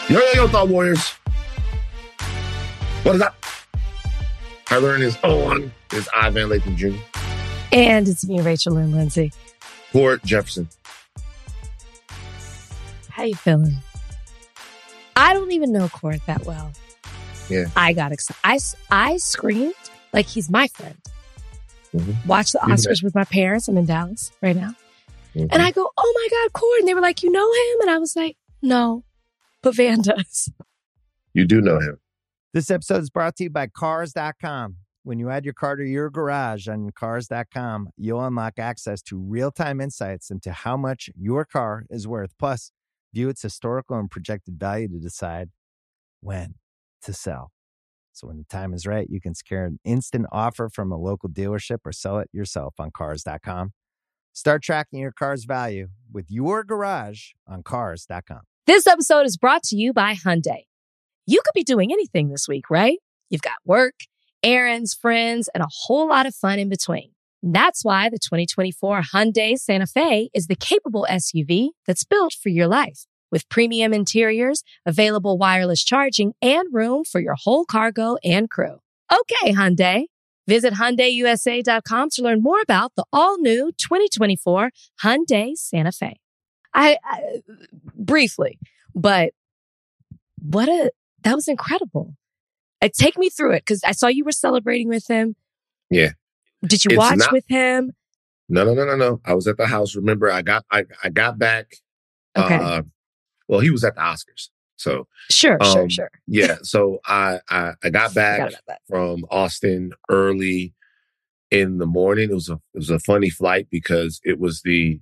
Yo, Thought Warriors. What is up? Our learning is on. It's I, Van Lathan Jr. And it's me, Rachel Lynn Lindsay. Court Jefferson. How you feeling? I don't even know Court that well. Yeah. I got excited. I screamed like he's my friend. Mm-hmm. Watched the Oscars with my parents. I'm in Dallas right now. Mm-hmm. And I go, oh my God, Court. And they were like, you know him? And I was like, no. But Van does. You do know him. This episode is brought to you by Cars.com. When you add your car to your garage on Cars.com, you'll unlock access to real-time insights into how much your car is worth. Plus, view its historical and projected value to decide when to sell. So when the time is right, you can secure an instant offer from a local dealership or sell it yourself on Cars.com. Start tracking your car's value with your garage on Cars.com. This episode is brought to you by Hyundai. You could be doing anything this week, right? You've got work, errands, friends, and a whole lot of fun in between. That's why the 2024 Hyundai Santa Fe is the capable SUV that's built for your life. With premium interiors, available wireless charging, and room for your whole cargo and crew. Okay, Hyundai. Visit HyundaiUSA.com to learn more about the all-new 2024 Hyundai Santa Fe. I briefly, but that was incredible. Take me through it, because I saw you were celebrating with him. Yeah. Did you watch with him? No. I was at the house. Remember, I got back. Okay. Well, he was at the Oscars. So Sure. Yeah. So I got back from Austin early in the morning. It was a funny flight because it was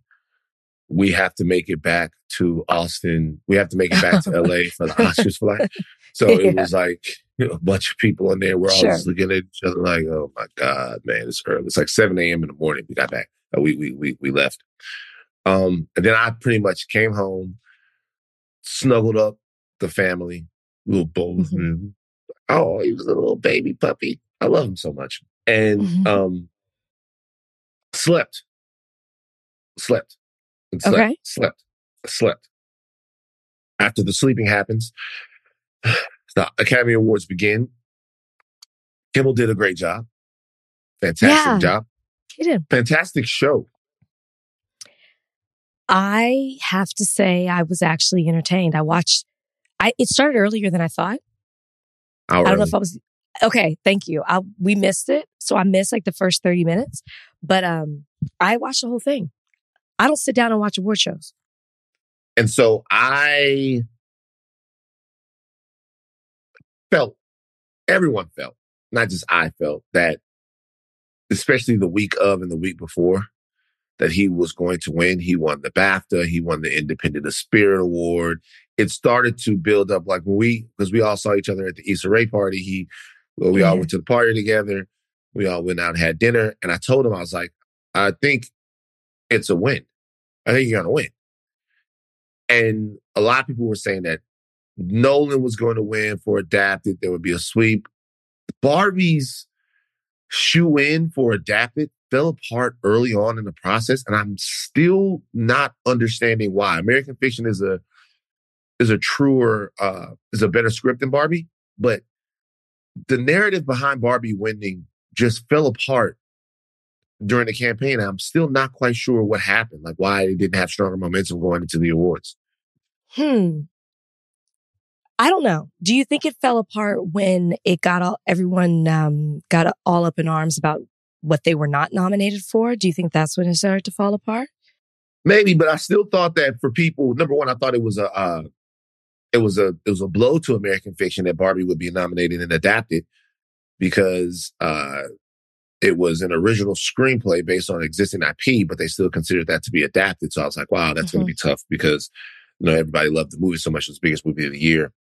we have to make it back to Austin. We have to make it back to LA for the Oscars flight. So It was like, a bunch of people in there. We're all just looking at each other like, oh my God, man, it's early. It's like 7 a.m. in the morning. We got back. We left. And then I pretty much came home, snuggled up the family, little both. Mm-hmm. Oh, he was a little baby puppy. I love him so much. And slept. After the sleeping happens, the Academy Awards begin. Kimmel did a great job. Fantastic job. He did. Fantastic show. I have to say I was actually entertained. It started earlier than I thought. I don't know if I was... Okay, thank you. We missed it. So I missed like the first 30 minutes. But I watched the whole thing. I don't sit down and watch award shows. And so everyone felt, not just I felt, that especially the week of and the week before, that he was going to win. He won the BAFTA. He won the Independent of Spirit Award. It started to build up like because we all saw each other at the Issa Rae party. We all went to the party together. We all went out and had dinner. And I told him, I was like, I think it's a win. I think you're going to win. And a lot of people were saying that Nolan was going to win for Adapted. There would be a sweep. Barbie's shoe-in for Adapted fell apart early on in the process, and I'm still not understanding why. American Fiction is a better script than Barbie, but the narrative behind Barbie winning just fell apart during the campaign. I'm still not quite sure what happened, like why it didn't have stronger momentum going into the awards. I don't know. Do you think it fell apart when everyone got all up in arms about what they were not nominated for? Do you think that's when it started to fall apart? Maybe, but I still thought that for people, number one, I thought it was a blow to American Fiction that Barbie would be nominated and adapted because it was an original screenplay based on existing IP, but they still considered that to be adapted. So I was like, wow, that's going to be tough because everybody loved the movie so much. It was the biggest movie of the year.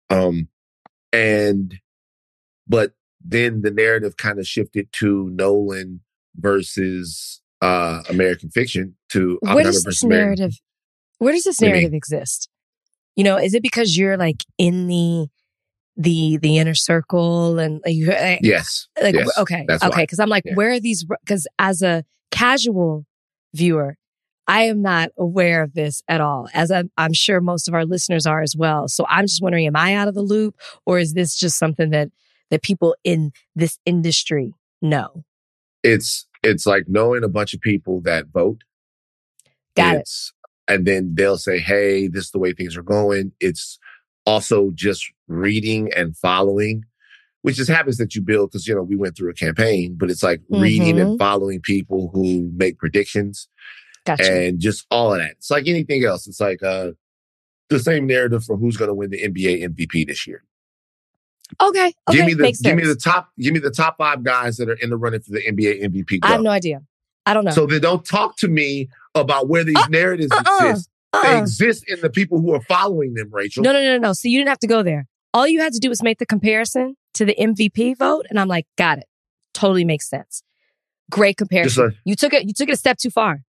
But then the narrative kind of shifted to Nolan versus American Fiction to Where does this narrative exist? Is it because you're like in the inner circle and yes. Okay. Because I'm like, where are these? Because as a casual viewer, I am not aware of this at all, as I'm sure most of our listeners are as well. So I'm just wondering, am I out of the loop, or is this just something that people in this industry know? It's like knowing a bunch of people that vote. Got it. And then they'll say, hey, this is the way things are going. It's also just reading and following, which just happens that you build because, we went through a campaign, but it's like reading and following people who make predictions. Gotcha. And just all of that. It's like anything else. It's like the same narrative for who's going to win the NBA MVP this year. Okay. Give me the top 5 guys that are in the running for the NBA MVP. I have no idea. I don't know. So they don't talk to me about where these narratives exist. They exist in the people who are following them, Rachel. No. So you didn't have to go there. All you had to do was make the comparison to the MVP vote. And I'm like, got it. Totally makes sense. Great comparison. You took it a step too far.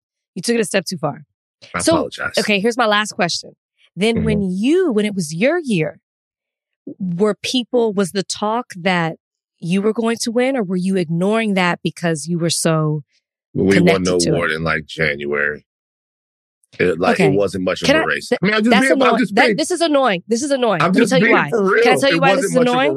I apologize. Okay, here's my last question. Then when it was your year, was the talk that you were going to win, or were you ignoring that because you were so we won no award in like January. It wasn't much of a race. This is annoying. Let me tell you why. Can I tell you why this is annoying?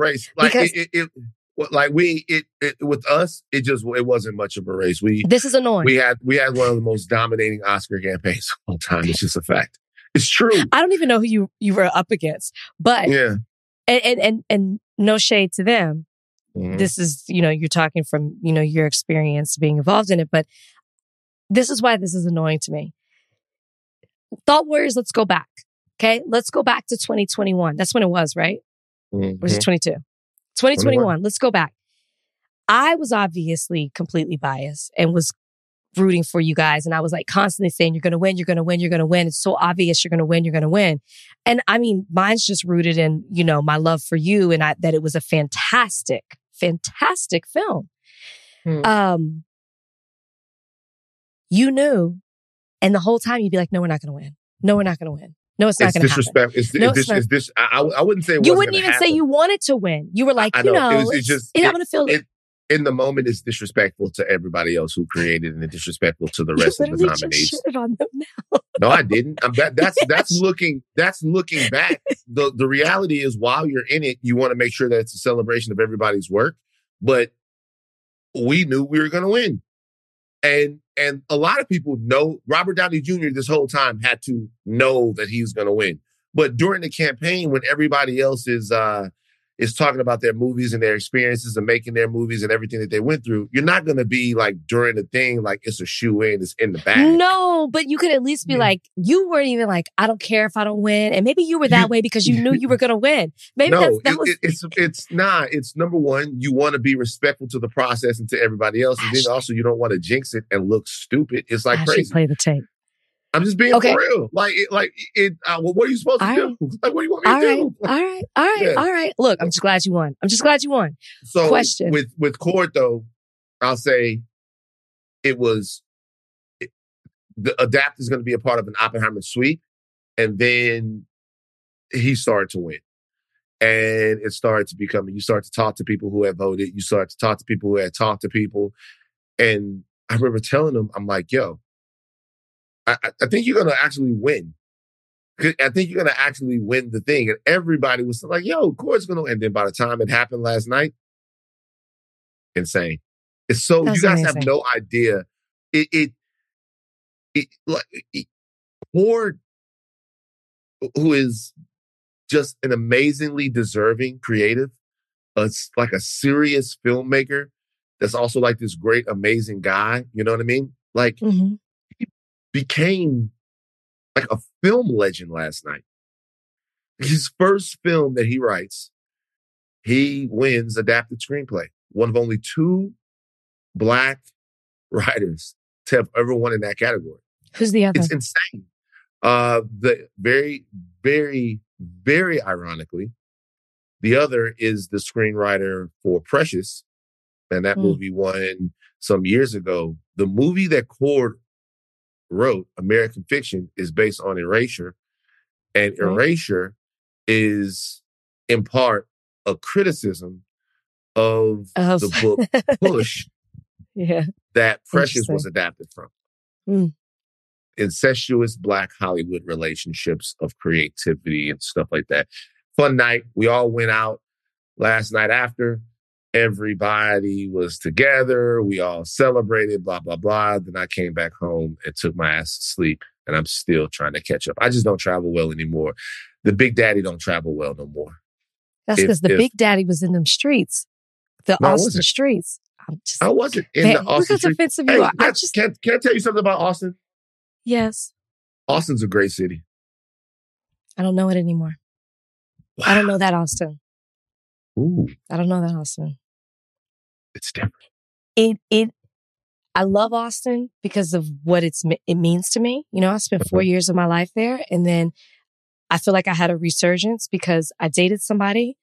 With us, it wasn't much of a race. This is annoying. We had one of the most dominating Oscar campaigns of all time. It's just a fact. It's true. I don't even know who you were up against, but yeah. And no shade to them. This is, you're talking from, your experience being involved in it, but this is why this is annoying to me. Thought Warriors, let's go back. Okay. Let's go back to 2021. That's when it was, right? Or was it 22? 2021. Let's go back. I was obviously completely biased and was rooting for you guys. And I was like constantly saying, you're going to win, you're going to win, you're going to win. It's so obvious you're going to win, you're going to win. And I mean, mine's just rooted in, my love for you and that it was a fantastic film. You knew, and the whole time you'd be like, no, we're not going to win. No, we're not going to win. No, it's not going to happen. I wouldn't say you wouldn't even say you wanted to win. You were like, I'm going to feel it. In the moment, it's disrespectful to everybody else who created and disrespectful to the rest of the nominees. You shitted on them now. No, I didn't. That's looking back. The reality is, while you're in it, you want to make sure that it's a celebration of everybody's work. But we knew we were going to win. And a lot of people know Robert Downey Jr. this whole time had to know that he was going to win. But during the campaign, when everybody else is talking about their movies and their experiences and making their movies and everything that they went through, you're not going to be like during the thing, like it's a shoe-in, it's in the bag. No, but you could at least be like, you weren't even like, I don't care if I don't win. And maybe you were that way because you knew you were going to win. Maybe it's not. It's number one, you want to be respectful to the process and to everybody else. And then also you don't want to jinx it and look stupid. It's like crazy. Play the tape. I'm just being for real. What are you supposed to do? Like, what do you want me to do? All right. Look, I'm just glad you won. So question with Cord though, I'll say the Adapt is going to be a part of an Oppenheimer sweep, and then he started to win, and it started to become. You start to talk to people who had voted. You start to talk to people who had talked to people, and I remember telling them, I'm like, yo. I think you're going to actually win. I think you're going to actually win the thing. And everybody was like, yo, Cord's going to. And then by the time it happened last night, insane. It's so, you guys have no idea. Cord, who is just an amazingly deserving creative, like a serious filmmaker that's also like this great, amazing guy. You know what I mean? Like, became like a film legend last night. His first film that he writes, he wins adapted screenplay. One of only 2 Black writers to have ever won in that category. Who's the other? It's insane. The very, very, very ironically, the other is the screenwriter for Precious. And that movie won some years ago. The movie that Cord wrote, American Fiction, is based on Erasure. And Erasure is, in part, a criticism of the book Push that Precious was adapted from. incestuous Black Hollywood relationships of creativity and stuff like that. Fun night. We all went out last night after. Everybody was together. We all celebrated, blah, blah, blah. Then I came back home and took my ass to sleep. And I'm still trying to catch up. I just don't travel well anymore. The Big Daddy don't travel well no more. That's because the Big Daddy was in them streets. The Austin streets. I wasn't in the Austin streets. Offensive you are. Can I tell you something about Austin? Yes. Austin's a great city. I don't know it anymore. Wow. I don't know that Austin. Ooh. I don't know that Austin. It's different. I love Austin because of what it means to me. You know, I spent 4 years of my life there, and then I feel like I had a resurgence because I dated somebody.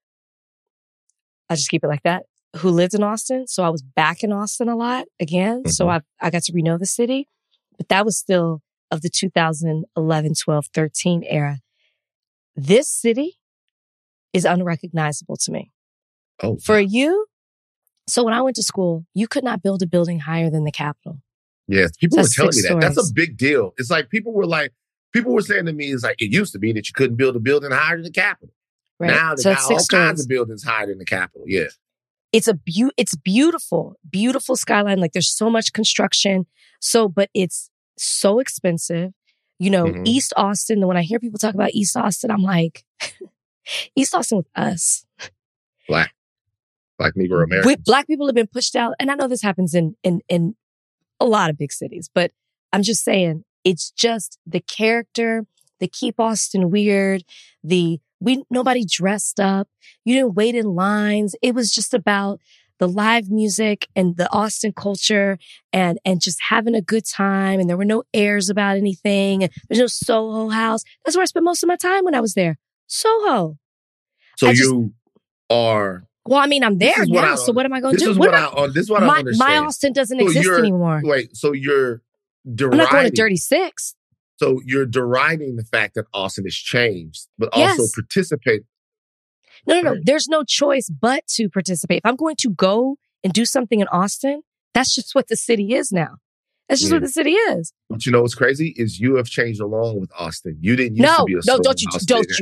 I just keep it like that, who lived in Austin. So I was back in Austin a lot again. Mm-hmm. So I got to know the city, but that was still of the 2011, 12, 13 era. This city is unrecognizable to me. Oh, for you. So when I went to school, you could not build a building higher than the Capitol. Yes, people were telling me that. That's a big deal. It's like people were saying to me, it's like, it used to be that you couldn't build a building higher than the Capitol. Right. Now they got all kinds of buildings higher than the Capitol. Yeah. It's beautiful, beautiful skyline. Like there's so much construction. But it's so expensive. You know, East Austin, when I hear people talk about East Austin, I'm like, East Austin with us. Black Negro Americans. Black people have been pushed out. And I know this happens in a lot of big cities, but I'm just saying it's just the character, the keep Austin weird, nobody dressed up. You didn't wait in lines. It was just about the live music and the Austin culture and just having a good time. And there were no airs about anything. There's no Soho House. That's where I spent most of my time when I was there. Soho. So well, I mean, I'm there now, so what am I going to do? This is what I understand. My Austin doesn't exist anymore. Wait, so you're deriding... I'm not going to Dirty Six. So you're deriding the fact that Austin has changed, but also participate. No. There's no choice but to participate. If I'm going to go and do something in Austin, that's just what the city is now. That's just what the city is. But you know what's crazy is you have changed along with Austin. You didn't used to be a don't you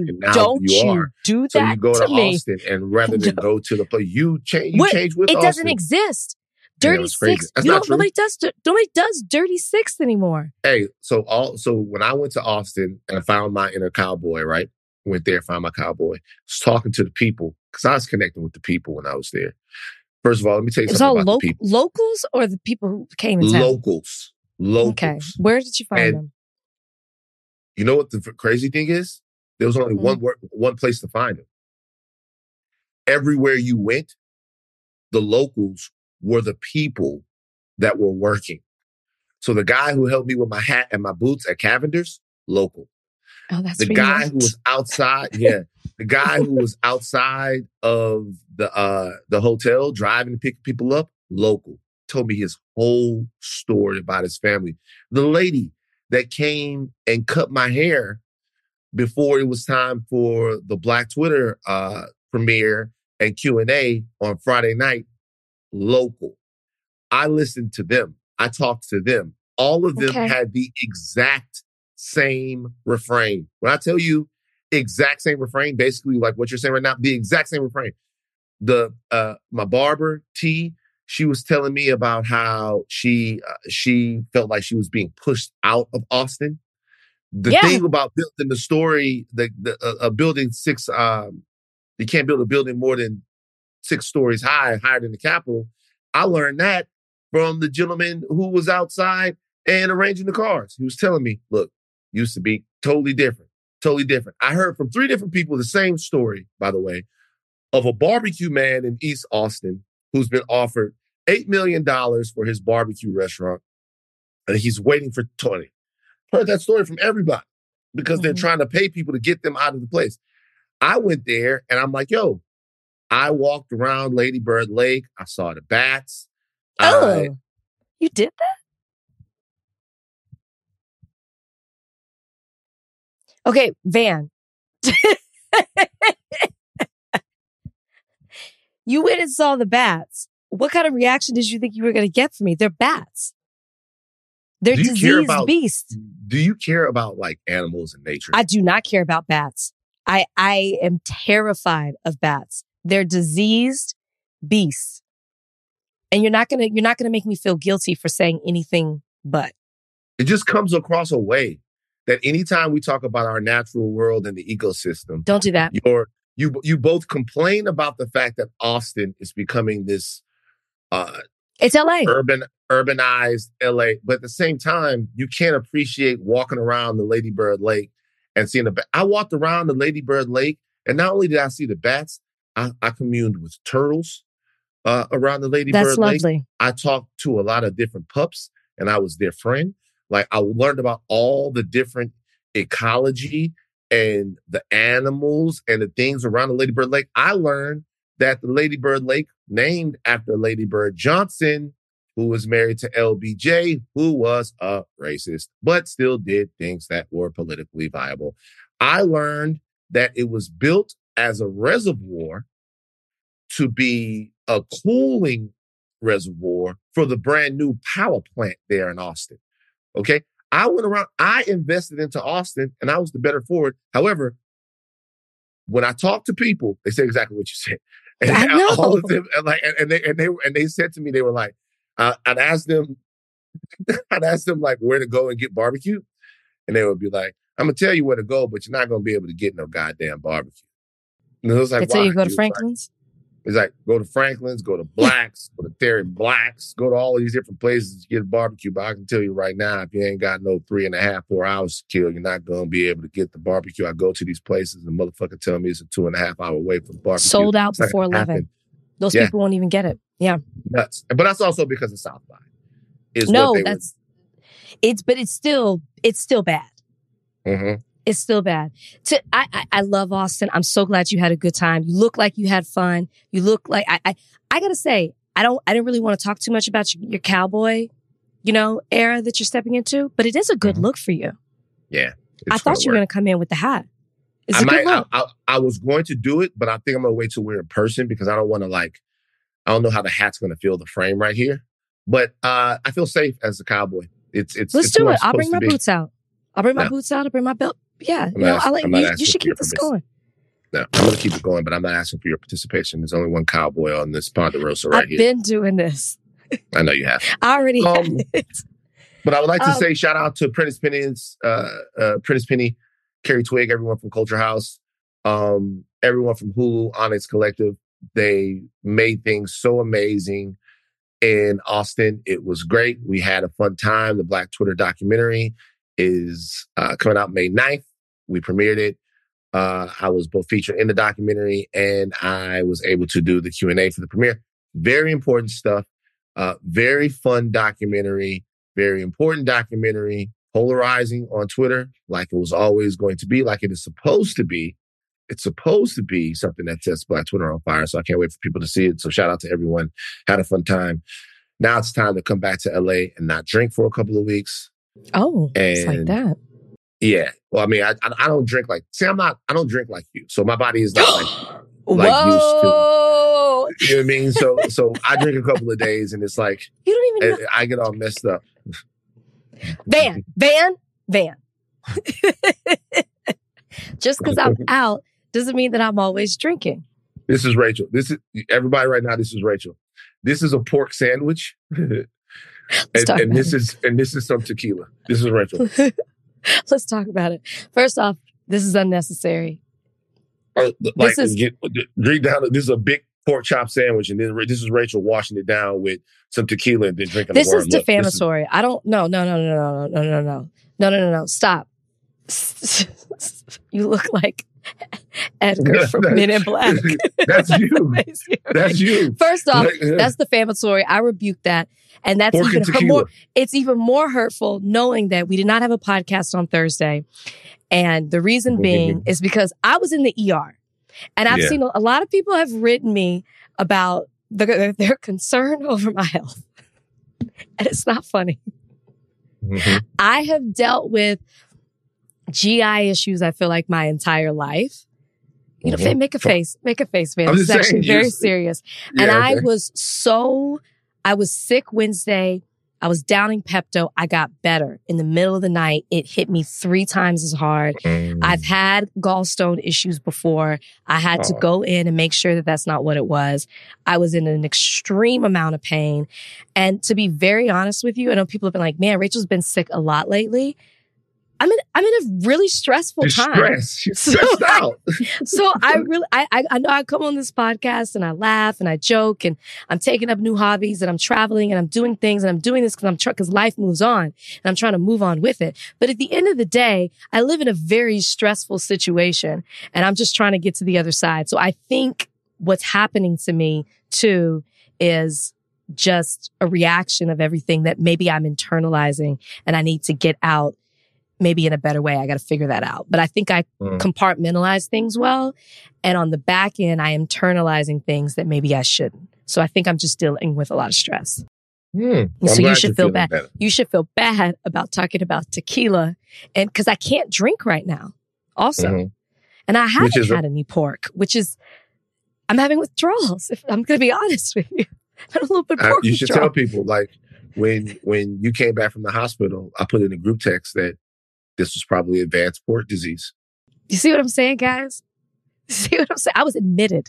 do that. So you go to me. Austin, and rather than go to the place, you change with Austin. It doesn't exist. Dirty Six. Nobody does Dirty Six anymore. Hey, so when I went to Austin and I found my inner cowboy, right? Went there, found my cowboy. Was talking to the people because I was connecting with the people when I was there. First of all, let me tell you something about the people. Locals or the people who came in town? Locals. Okay. Where did you find them? You know what the crazy thing is? There was only one place to find them. Everywhere you went, the locals were the people that were working. So the guy who helped me with my hat and my boots at Cavender's, local. Oh, that's the guy who was outside. Yeah. The guy who was outside of the hotel driving to pick people up, local. Told me his whole story about his family. The lady that came and cut my hair before it was time for the Black Twitter premiere and Q&A on Friday night, local. I listened to them. I talked to them. All of them had the exact same refrain. When I tell you exact same refrain, basically like what you're saying right now, the exact same refrain. My barber, T, she was telling me about how she felt like she was being pushed out of Austin. The thing about building the story, the building 6, you can't build a building more than 6 stories higher than the Capitol. I learned that from the gentleman who was outside and arranging the cars. He was telling me, look, used to be totally different. I heard from 3 different people the same story, by the way, of a barbecue man in East Austin who's been offered $8 million for his barbecue restaurant, and he's waiting for 20. Heard that story from everybody because they're trying to pay people to get them out of the place. I went there and I'm like, yo, I walked around Lady Bird Lake. I saw the bats. Oh, you did that? Okay, Van. You went and saw the bats. What kind of reaction did you think you were going to get from me? They're bats. They're Do you care diseased about- beasts. Do you care about like animals and nature? I do not care about bats. I am terrified of bats. They're diseased beasts. And you're not gonna make me feel guilty for saying anything but. It just comes across a way that anytime we talk about our natural world and the ecosystem, Don't do that. you both complain about the fact that Austin is becoming this It's LA. urbanized LA, but at the same time, you can't appreciate walking around the Lady Bird Lake and seeing I walked around the Lady Bird Lake, and not only did I see the bats, I communed with turtles around the Lady That's Bird lovely. Lake. I talked to a lot of different pups, and I was their friend. Like, I learned about all the different ecology and the animals and the things around the Lady Bird Lake. I learned that the Lady Bird Lake, named after Lady Bird Johnson, who was married to LBJ, who was a racist, but still did things that were politically viable. I learned that it was built as a reservoir to be a cooling reservoir for the brand new power plant there in Austin. Okay. I went around, I invested into Austin, and I was the better for it. However, when I talk to people, they say exactly what you said. And I know. all of them, and they said to me, they were like, I'd ask them like where to go and get barbecue. And they would be like, I'm gonna tell you where to go, but you're not gonna be able to get no goddamn barbecue. And it was like, They tell you go to He was Franklin's? It's like, go to Franklin's, go to Black's, go to Terry Black's, go to all of these different places to get a barbecue. But I can tell you right now, if you ain't got no 3.5, 4 hours to kill, you're not going to be able to get the barbecue. I go to these places and motherfucker tell me it's a 2.5 hour wait for the barbecue. Sold out It's not before gonna 11. happen. Those Yeah. people won't even get it. Yeah. Nuts. But that's also because of South by. No, but it's still bad. Mm-hmm. It's still bad. I love Austin. I'm so glad you had a good time. You look like you had fun. You look like I gotta say, I didn't really want to talk too much about your cowboy, era that you're stepping into, but it is a good look for you. Yeah. I thought you were gonna come in with the hat. It's a good look. I was going to do it, but I think I'm gonna wait till we're in person because I don't want to I don't know how the hat's gonna feel the frame right here. But I feel safe as a cowboy. Let's do who I'm it. I'll bring supposed my to be. boots out. I'll bring my boots out. I'll bring my belt. Yeah, I'll let you should keep this going. No, I'm going to keep it going, but I'm not asking for your participation. There's only one cowboy on this Ponderosa right here. I've been doing this. I know you have. I already have it. But I would like to say shout out to Prentice Penny, Carrie Twig, everyone from Culture House, everyone from Hulu, Onyx Collective. They made things so amazing in Austin. It was great. We had a fun time. The Black Twitter documentary is coming out May 9th. We premiered it. I was both featured in the documentary and I was able to do the Q&A for the premiere. Very important stuff. Very fun documentary. Very important documentary. Polarizing on Twitter, like it was always going to be, like it is supposed to be. It's supposed to be something that sets Black Twitter on fire. So I can't wait for people to see it. So shout out to everyone. Had a fun time. Now it's time to come back to LA and not drink for a couple of weeks. Oh, it's like that. Yeah. Well, I mean, I don't drink I don't drink like you. So my body is not like used to. You know what I mean? So I drink a couple of days and it's like, you don't even know. I get all messed up. Van. Just because I'm out doesn't mean that I'm always drinking. This is Rachel. This is everybody right now. This is Rachel. This is a pork sandwich. and this is some tequila. This is Rachel. Let's talk about it. First off, this is unnecessary. Drink down. This is a big pork chop sandwich, and then this is Rachel washing it down with some tequila and then drinking. This is defamatory. I don't. No. Stop. You look like Edgar from Men in Black. That's you. That's you. First off, that's defamatory. I rebuke that. And that's it's even more hurtful knowing that we did not have a podcast on Thursday. And the reason being is because I was in the ER. And I've seen a lot of people have written me about their concern over my health. And it's not funny. Mm-hmm. I have dealt with GI issues, I feel like, my entire life. You know, make a face, man. It's actually very serious. Yeah, and I was sick Wednesday. I was downing Pepto. I got better. In the middle of the night, it hit me 3 times as hard. I've had gallstone issues before. I had to go in and make sure that that's not what it was. I was in an extreme amount of pain. And to be very honest with you, I know people have been like, man, Rachel's been sick a lot lately. I'm in a really stressful time. You're stressed out. So I know I come on this podcast and I laugh and I joke and I'm taking up new hobbies and I'm traveling and I'm doing things and I'm doing this because life moves on and I'm trying to move on with it. But at the end of the day, I live in a very stressful situation and I'm just trying to get to the other side. So I think what's happening to me too is just a reaction of everything that maybe I'm internalizing and I need to get out. Maybe in a better way. I got to figure that out. But I think I compartmentalize things well. And on the back end, I am internalizing things that maybe I shouldn't. So I think I'm just dealing with a lot of stress. So you should feel bad. Better. You should feel bad about talking about tequila. And because I can't drink right now also. And I haven't had any pork, I'm having withdrawals. If I'm going to be honest with you. I'm a little bit pork You should tell people, like, when you came back from the hospital, I put in a group text that this was probably advanced port disease. You see what I'm saying, guys? You see what I'm saying? I was admitted.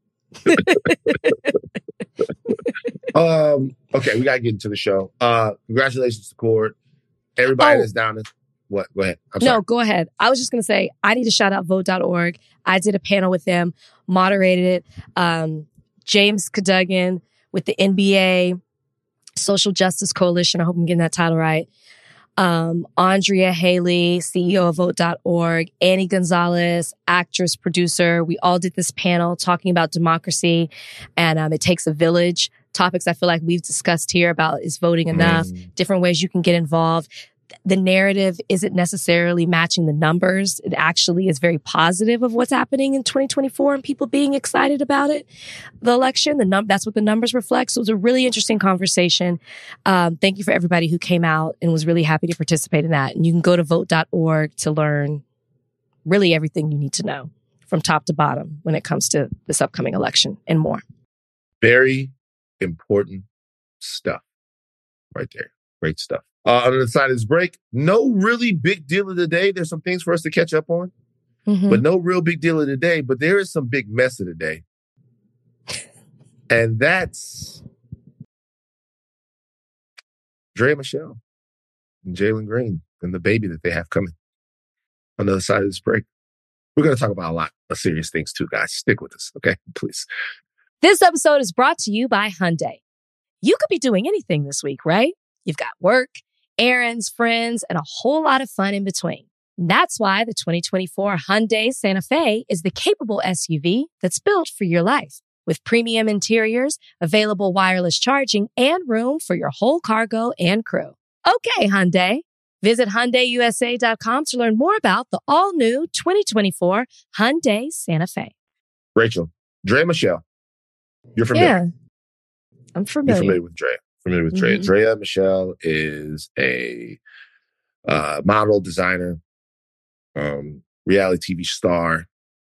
Okay, we got to get into the show. Congratulations to Cord. Everybody that's down in... What? Go ahead. No, go ahead. I was just going to say, I need to shout out vote.org. I did a panel with them, moderated it. James Cadogan with the NBA Social Justice Coalition. I hope I'm getting that title right. Andrea Haley, CEO of vote.org, Annie Gonzalez, actress, producer. We all did this panel talking about democracy and it takes a village. Topics I feel like we've discussed here about is voting enough, different ways you can get involved. The narrative isn't necessarily matching the numbers. It actually is very positive of what's happening in 2024 and people being excited about it. The election, that's what the numbers reflect. So it was a really interesting conversation. Thank you for everybody who came out and was really happy to participate in that. And you can go to vote.org to learn really everything you need to know from top to bottom when it comes to this upcoming election and more. Very important stuff right there. Great stuff. On the side of this break, no really big deal of the day. There's some things for us to catch up on, but no real big deal of the day. But there is some big mess of the day. And that's Draya Michele and Jalen Green and the baby that they have coming on the other side of this break. We're going to talk about a lot of serious things too, guys. Stick with us, okay? Please. This episode is brought to you by Hyundai. You could be doing anything this week, right? You've got work, errands, friends, and a whole lot of fun in between. That's why the 2024 Hyundai Santa Fe is the capable SUV that's built for your life. With premium interiors, available wireless charging, and room for your whole cargo and crew. Okay, Hyundai. Visit HyundaiUSA.com to learn more about the all-new 2024 Hyundai Santa Fe. Rachel, Draya Michele. You're familiar. Yeah, I'm familiar. You're familiar with Draya. Draya Michele is a model, designer, reality TV star.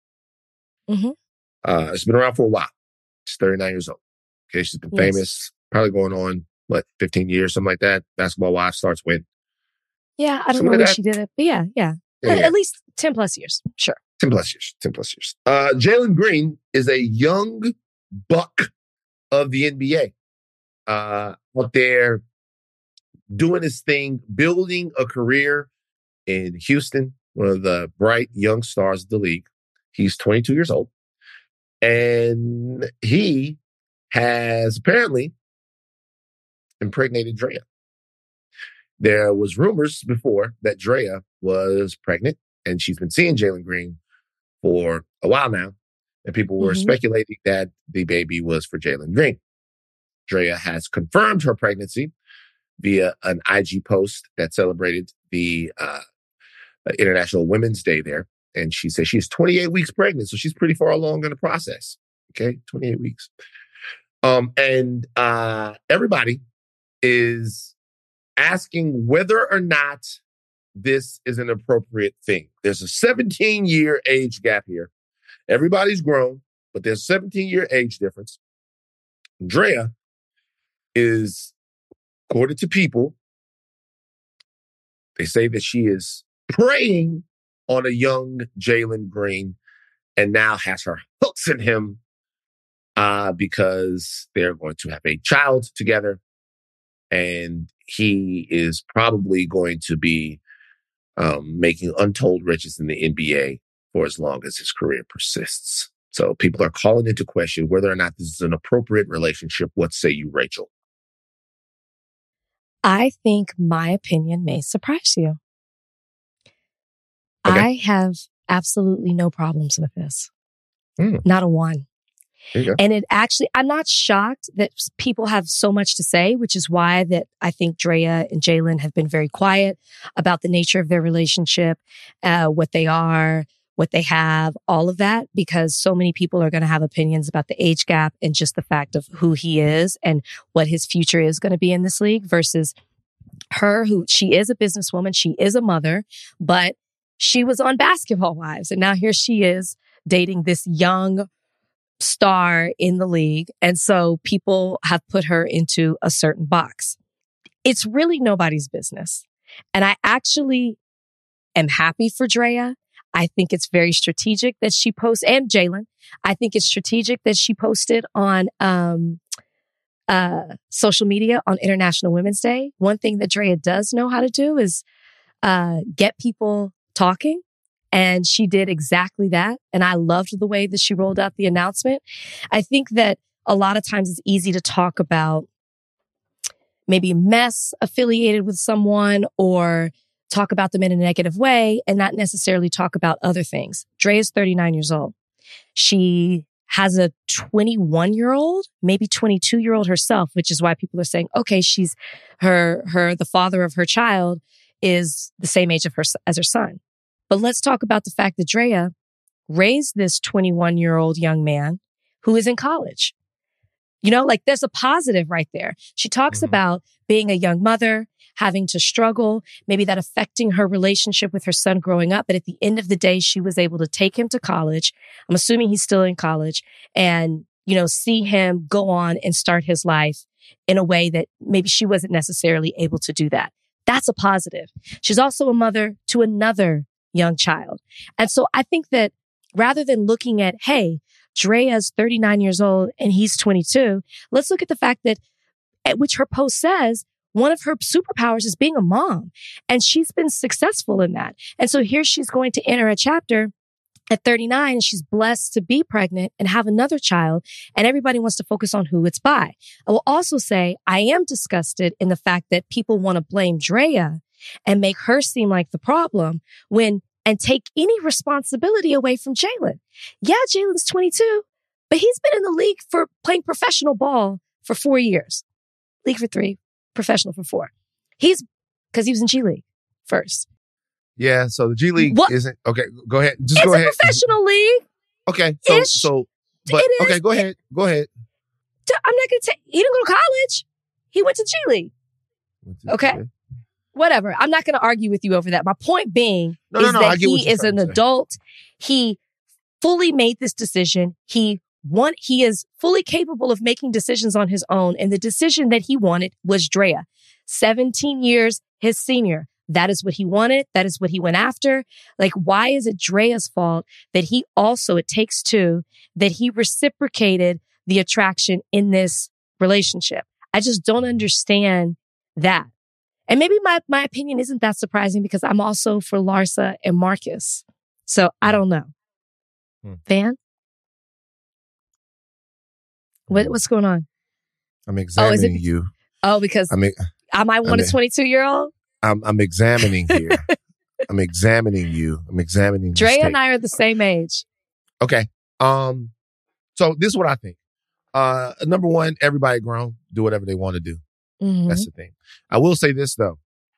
She's been around for a while. She's 39 years old. Okay, she's been famous, probably going on, 15 years, something like that. Basketball Wives starts with. Yeah, I don't know when she did it, but yeah. At least 10 plus years, sure. 10 plus years. Jalen Green is a young buck of the NBA. Out there doing his thing, building a career in Houston, one of the bright young stars of the league. He's 22 years old. And he has apparently impregnated Draya. There was rumors before that Draya was pregnant, and she's been seeing Jalen Green for a while now. And people were speculating that the baby was for Jalen Green. Draya has confirmed her pregnancy via an IG post that celebrated the International Women's Day there. And she said she's 28 weeks pregnant, so she's pretty far along in the process. Okay, 28 weeks. And everybody is asking whether or not this is an appropriate thing. There's a 17-year age gap here. Everybody's grown, but there's a 17-year age difference. Draya is According to People, they say that she is preying on a young Jalen Green and now has her hooks in him because they're going to have a child together. And he is probably going to be making untold riches in the NBA for as long as his career persists. So people are calling into question whether or not this is an appropriate relationship. What say you, Rachel? I think my opinion may surprise you. Okay. I have absolutely no problems with this. Not a one. There you go. And it actually, I'm not shocked that people have so much to say, which is why that I think Drea and Jalen have been very quiet about the nature of their relationship, what they are, what they have, all of that, because so many people are going to have opinions about the age gap and just the fact of who he is and what his future is going to be in this league versus her, who she is a businesswoman. She is a mother, but she was on Basketball Wives. And now here she is dating this young star in the league. And so people have put her into a certain box. It's really nobody's business. And I actually am happy for Drea. I think it's very strategic that she posts, and Jalen. I think it's strategic that she posted on social media on International Women's Day. One thing that Drea does know how to do is get people talking. And she did exactly that. And I loved the way that she rolled out the announcement. I think that a lot of times it's easy to talk about maybe mess affiliated with someone or talk about them in a negative way and not necessarily talk about other things. Drea is 39 years old. She has a 21-year-old, maybe 22-year-old herself, which is why people are saying, okay, she's the father of her child is the same age as her son. But let's talk about the fact that Drea raised this 21-year-old young man who is in college. You know, like there's a positive right there. She talks about being a young mother, having to struggle, maybe that affecting her relationship with her son growing up. But at the end of the day, she was able to take him to college. I'm assuming he's still in college and, you know, see him go on and start his life in a way that maybe she wasn't necessarily able to do that. That's a positive. She's also a mother to another young child. And so I think that rather than looking at, hey, Drea's 39 years old and he's 22, let's look at the fact that, at which her post says, one of her superpowers is being a mom. And she's been successful in that. And so here she's going to enter a chapter at 39 and she's blessed to be pregnant and have another child. And everybody wants to focus on who it's by. I will also say I am disgusted in the fact that people want to blame Drea and make her seem like the problem and take any responsibility away from Jalen. Yeah, Jalen's 22, but he's been in the league for playing professional ball for 4 years. League for 3, professional for 4. Because he was in G League first. Yeah, so the G League isn't okay. Go ahead. It's go ahead. It's a professional league. Okay, okay, go ahead. Go ahead. I'm not going to say he didn't go to college. He went to G League. Okay. Whatever. I'm not going to argue with you over that. My point being that he is an adult. He fully made this decision. He is fully capable of making decisions on his own. And the decision that he wanted was Drea. 17 years, his senior. That is what he wanted. That is what he went after. Like, why is it Drea's fault that he also, it takes two, that he reciprocated the attraction in this relationship? I just don't understand that. And maybe my opinion isn't that surprising because I'm also for Larsa and Marcus. So I don't know. Van? What's going on? I'm examining you. Oh, because I might want a 22-year-old? I'm examining here. I'm examining you. I'm examining Drea and I are the same age. Okay. So this is what I think. Number one, everybody grown. Do whatever they want to do. Mm-hmm. That's the thing. I will say this, though.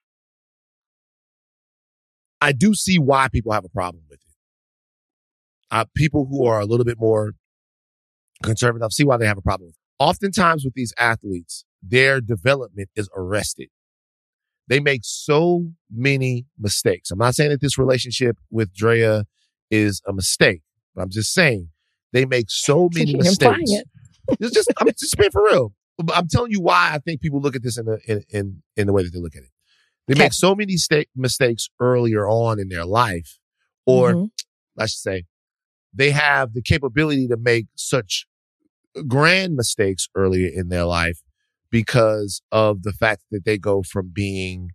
I do see why people have a problem with it. People who are a little bit more conservative see why they have a problem with it. Oftentimes with these athletes, their development is arrested. They make so many mistakes. I'm not saying that this relationship with Drea is a mistake, but I'm just saying they make so many mistakes. I'm just being for real. I'm telling you why I think people look at this in the way that they look at it. They make so many mistakes earlier on in their life, or let's say they have the capability to make such grand mistakes earlier in their life because of the fact that they go from being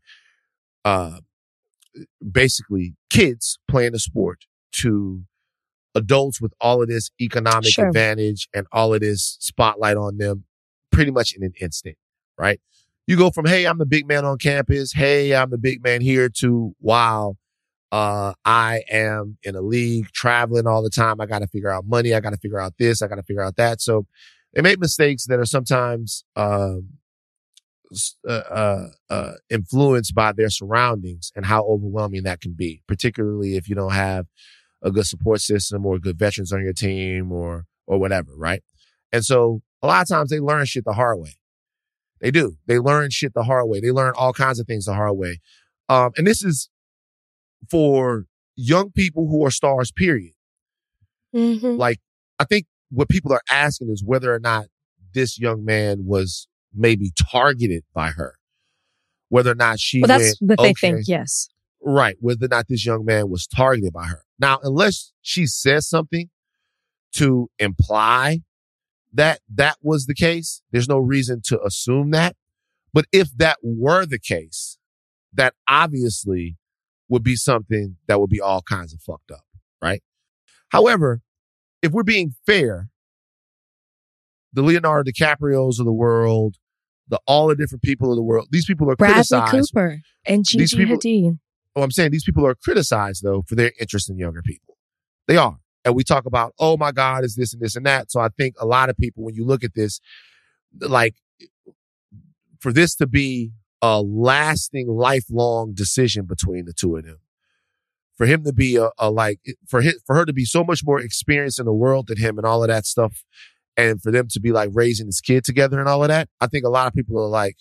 basically kids playing a sport to adults with all of this economic advantage and all of this spotlight on them pretty much in an instant, right? You go from, hey, I'm the big man on campus. Hey, I'm the big man here to, wow, I am in a league traveling all the time. I got to figure out money. I got to figure out this. I got to figure out that. So they make mistakes that are sometimes, influenced by their surroundings and how overwhelming that can be, particularly if you don't have a good support system or good veterans on your team or whatever, right? And so a lot of times they learn shit the hard way. They do. They learn shit the hard way. They learn all kinds of things the hard way. And this is for young people who are stars, period. Like, I think what people are asking is whether or not this young man was maybe targeted by her. Whether or not she went, that's what they think, yes. Right. Whether or not this young man was targeted by her. Now, unless she says something to imply that that was the case, there's no reason to assume that. But if that were the case, that obviously would be something that would be all kinds of fucked up, right? However, if we're being fair, the Leonardo DiCaprios of the world, all the different people of the world, these people are criticized. Bradley Cooper and Gigi Hadid. Oh, I'm saying these people are criticized, though, for their interest in younger people. They are. And we talk about, oh my God, is this and this and that. So I think a lot of people, when you look at this, like, for this to be a lasting, lifelong decision between the two of them, for him to be for her to be so much more experienced in the world than him and all of that stuff, and for them to be like raising his kid together and all of that, I think a lot of people are like,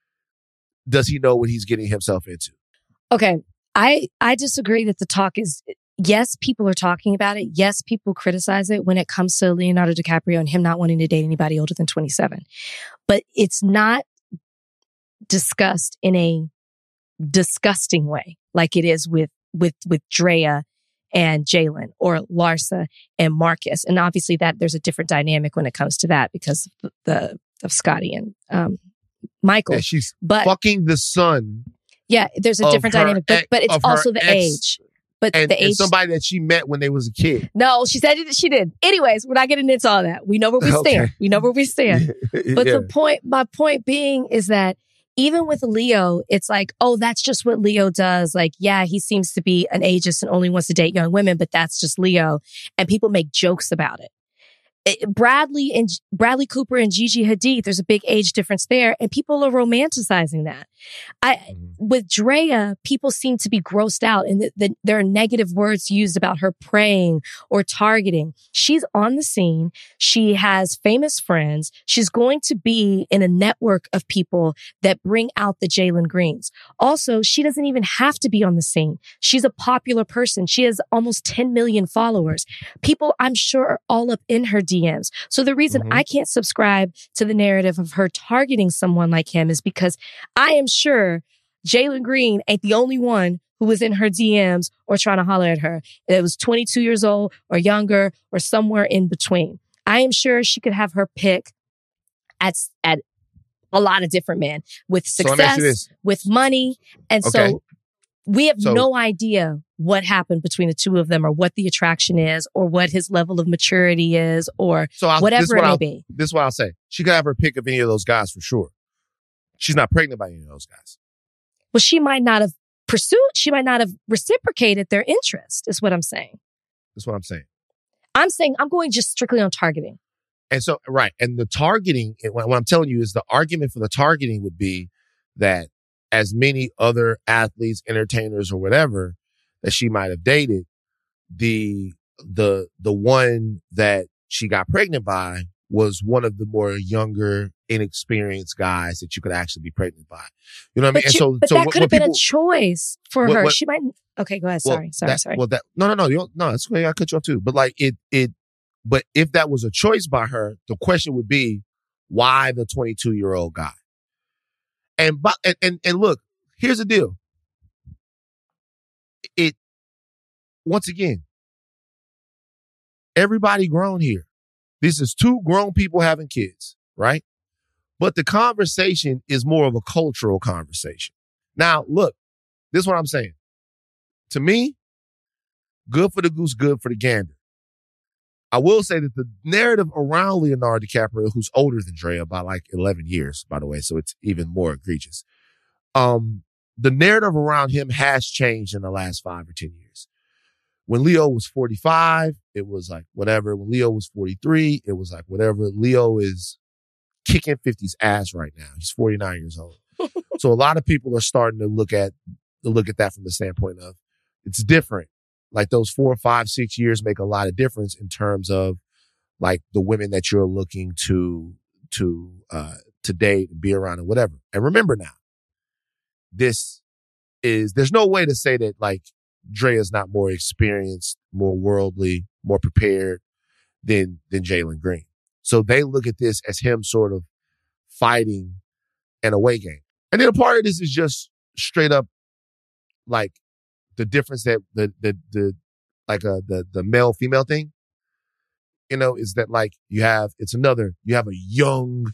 does he know what he's getting himself into? Okay. I disagree that the talk is, yes, people are talking about it. Yes, people criticize it when it comes to Leonardo DiCaprio and him not wanting to date anybody older than 27. But it's not discussed in a disgusting way like it is with Drea and Jalen or Larsa and Marcus. And obviously that there's a different dynamic when it comes to that because of Scotty and Michael. Yeah, she's fucking the son. Yeah, there's a different dynamic, but it's also the age. But the age. And somebody that she met when they was a kid. No, she said that she did. Anyways, we're not getting into all that. We know where we stand. Okay. We know where we stand. But my point being is that even with Leo, it's like, oh, that's just what Leo does. Like, yeah, he seems to be an ageist and only wants to date young women, but that's just Leo. And people make jokes about it. Bradley Cooper and Gigi Hadid, there's a big age difference there, and people are romanticizing that. With Drea, people seem to be grossed out, and there are negative words used about her preying or targeting. She's on the scene. She has famous friends. She's going to be in a network of people that bring out the Jalen Greens. Also, she doesn't even have to be on the scene. She's a popular person. She has almost 10 million followers. People, I'm sure, are all up in her DMs. So the reason I can't subscribe to the narrative of her targeting someone like him is because I am sure Jalen Green ain't the only one who was in her DMs or trying to holler at her. It was 22 years old or younger or somewhere in between. I am sure she could have her pick at a lot of different men with success, with money. And so we have no idea what happened between the two of them or what the attraction is or what his level of maturity is or whatever it may be. This is what I'll say. She could have her pick of any of those guys for sure. She's not pregnant by any of those guys. Well, she might not have pursued. She might not have reciprocated their interest is what I'm saying. That's what I'm saying. I'm saying I'm going just strictly on targeting. And so, right. And the targeting, what I'm telling you is the argument for the targeting would be that as many other athletes, entertainers, or whatever that she might have dated, the one that she got pregnant by was one of the more younger, inexperienced guys that you could actually be pregnant by. You know what I mean? But that could have been a choice for her. She might. Okay, go ahead. Sorry. Well, no. That's why I cut you off too. But like but if that was a choice by her, the question would be, Why the 22-year-old guy? And look, here's the deal. Once again, everybody grown here. This is two grown people having kids, right? But the conversation is more of a cultural conversation. Now, look, this is what I'm saying. To me, good for the goose, good for the gander. I will say that the narrative around Leonardo DiCaprio, who's older than Drea by like 11 years, by the way, so it's even more egregious. The narrative around him has changed in the last 5 or 10 years. When Leo was 45, it was like whatever. When Leo was 43, it was like whatever. Leo is kicking 50's ass right now. He's 49 years old. So a lot of people are starting to look at that from the standpoint of it's different. Like those 4, 5, 6 years make a lot of difference in terms of like the women that you're looking to date and be around and whatever. And remember now, there's no way to say that like Drea's not more experienced, more worldly, more prepared than Jalen Green. So they look at this as him sort of fighting an away game. And then a part of this is just straight up like the difference that the male female thing, you know, is that like you have a young,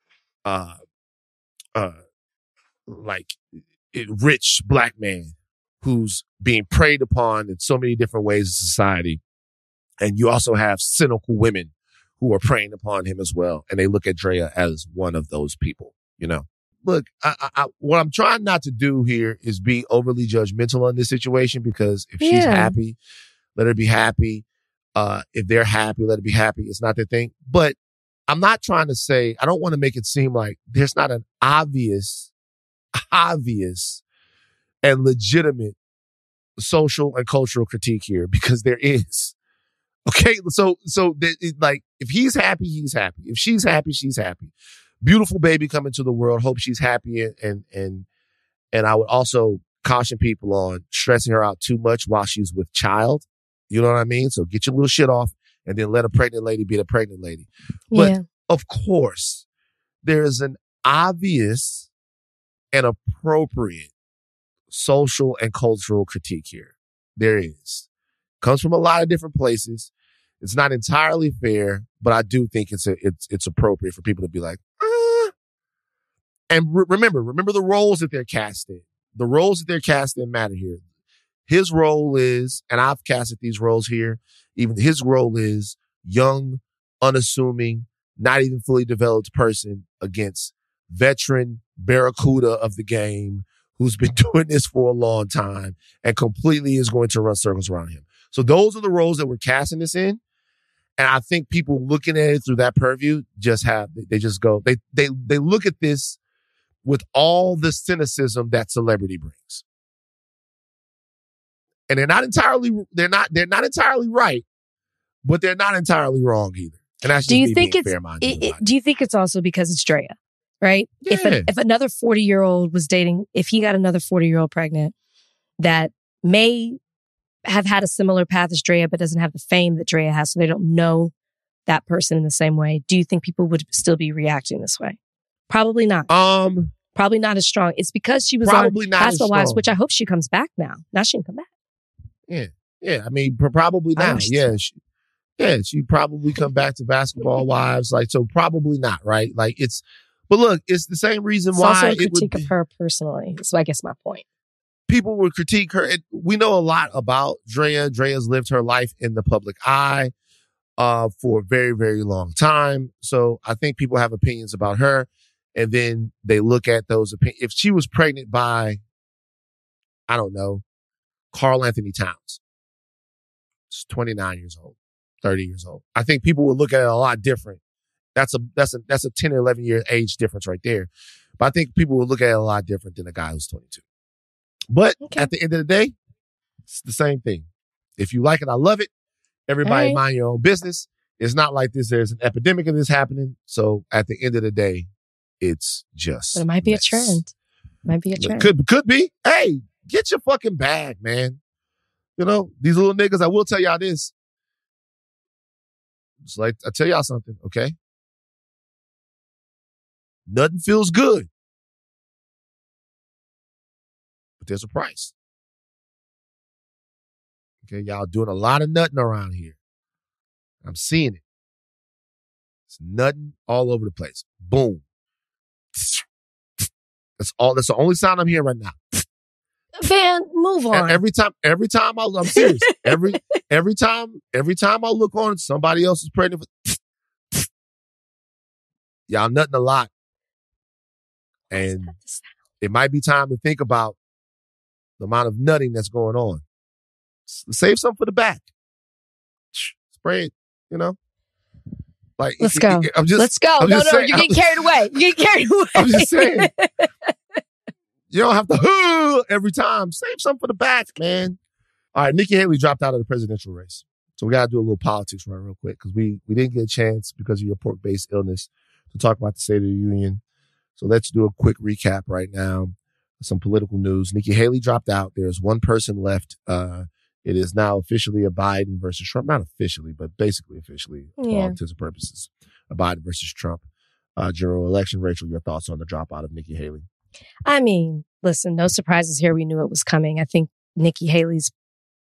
rich black man who's being preyed upon in so many different ways in society. And you also have cynical women who are preying upon him as well. And they look at Drea as one of those people, you know. Look, what I'm trying not to do here is be overly judgmental on this situation, because if she's happy, let her be happy. If they're happy, let it be happy. It's not their thing. But I'm not trying to say, I don't want to make it seem like there's not an obvious and legitimate social and cultural critique here, because there is. Okay, so like if he's happy, he's happy. If she's happy, she's happy. Beautiful baby coming to the world. Hope she's happy, and I would also caution people on stressing her out too much while she's with child. You know what I mean? So get your little shit off, and then let a pregnant lady be the pregnant lady. But of course, there is an obvious and appropriate social and cultural critique here. There is. Comes from a lot of different places. It's not entirely fair, but I do think it's appropriate for people to be like, And remember the roles that they're casting. The roles that they're casting matter here. His role is, and I've casted these roles here, even his role is young, unassuming, not even fully developed person against veteran barracuda of the game who's been doing this for a long time and completely is going to run circles around him. So those are the roles that we're casting this in. And I think people looking at it through that purview they look at this with all the cynicism that celebrity brings. And they're not entirely right, but they're not entirely wrong either. And that's just me being fair-minded. Do you think it's also because it's Drea, right? Yeah. If another 40-year-old was dating, if he got another 40-year-old pregnant that may have had a similar path as Drea, but doesn't have the fame that Drea has, so they don't know that person in the same way, do you think people would still be reacting this way? Probably not. Probably not as strong. It's because she was on Basketball Wives, which I hope she comes back now. Now she can come back. Yeah. I mean, probably now. She'd probably come back to Basketball Wives. Like, so probably not, right? Like but look, it's the same reason why also a critique of her personally. So I guess my point. People would critique her. We know a lot about Drea. Drea's lived her life in the public eye for a very, very long time. So I think people have opinions about her. And then they look at those opinions. If she was pregnant by, I don't know, Karl Anthony Towns, she's 29 years old, 30 years old, I think people would look at it a lot different. That's a 10 or 11 year age difference right there. But I think people would look at it a lot different than a guy who's 22. But at the end of the day, it's the same thing. If you like it, I love it. Everybody mind your own business. It's not like there's an epidemic of this happening. So at the end of the day, it's just. But it might be a trend. Might be a trend. Could be. Hey, get your fucking bag, man. You know, these little niggas, I will tell y'all this. It's like, I tell y'all something, okay? Nothing feels good. But there's a price. Okay, y'all doing a lot of nutting around here. I'm seeing it. It's nutting all over the place. Boom. That's the only sound I'm hearing right now. Van, move on. Every time I'm serious. every time I look on, somebody else is pregnant. Y'all nutting a lot. And it might be time to think about the amount of nutting that's going on. Save some for the back. Spray it, Like, let's go. Let's go. No, you're getting carried away. You're getting carried away. I'm just saying. You don't have to every time. Save some for the back, man. All right, Nikki Haley dropped out of the presidential race. So we got to do a little politics run real quick because we didn't get a chance because of your pork-based illness to talk about the State of the Union. So let's do a quick recap right now. Some political news. Nikki Haley dropped out. There's one person left. It is now officially a Biden versus Trump. Not officially, but basically officially for all intents and purposes. A Biden versus Trump general election. Rachel, your thoughts on the dropout of Nikki Haley? I mean, listen, no surprises here. We knew it was coming. I think Nikki Haley's,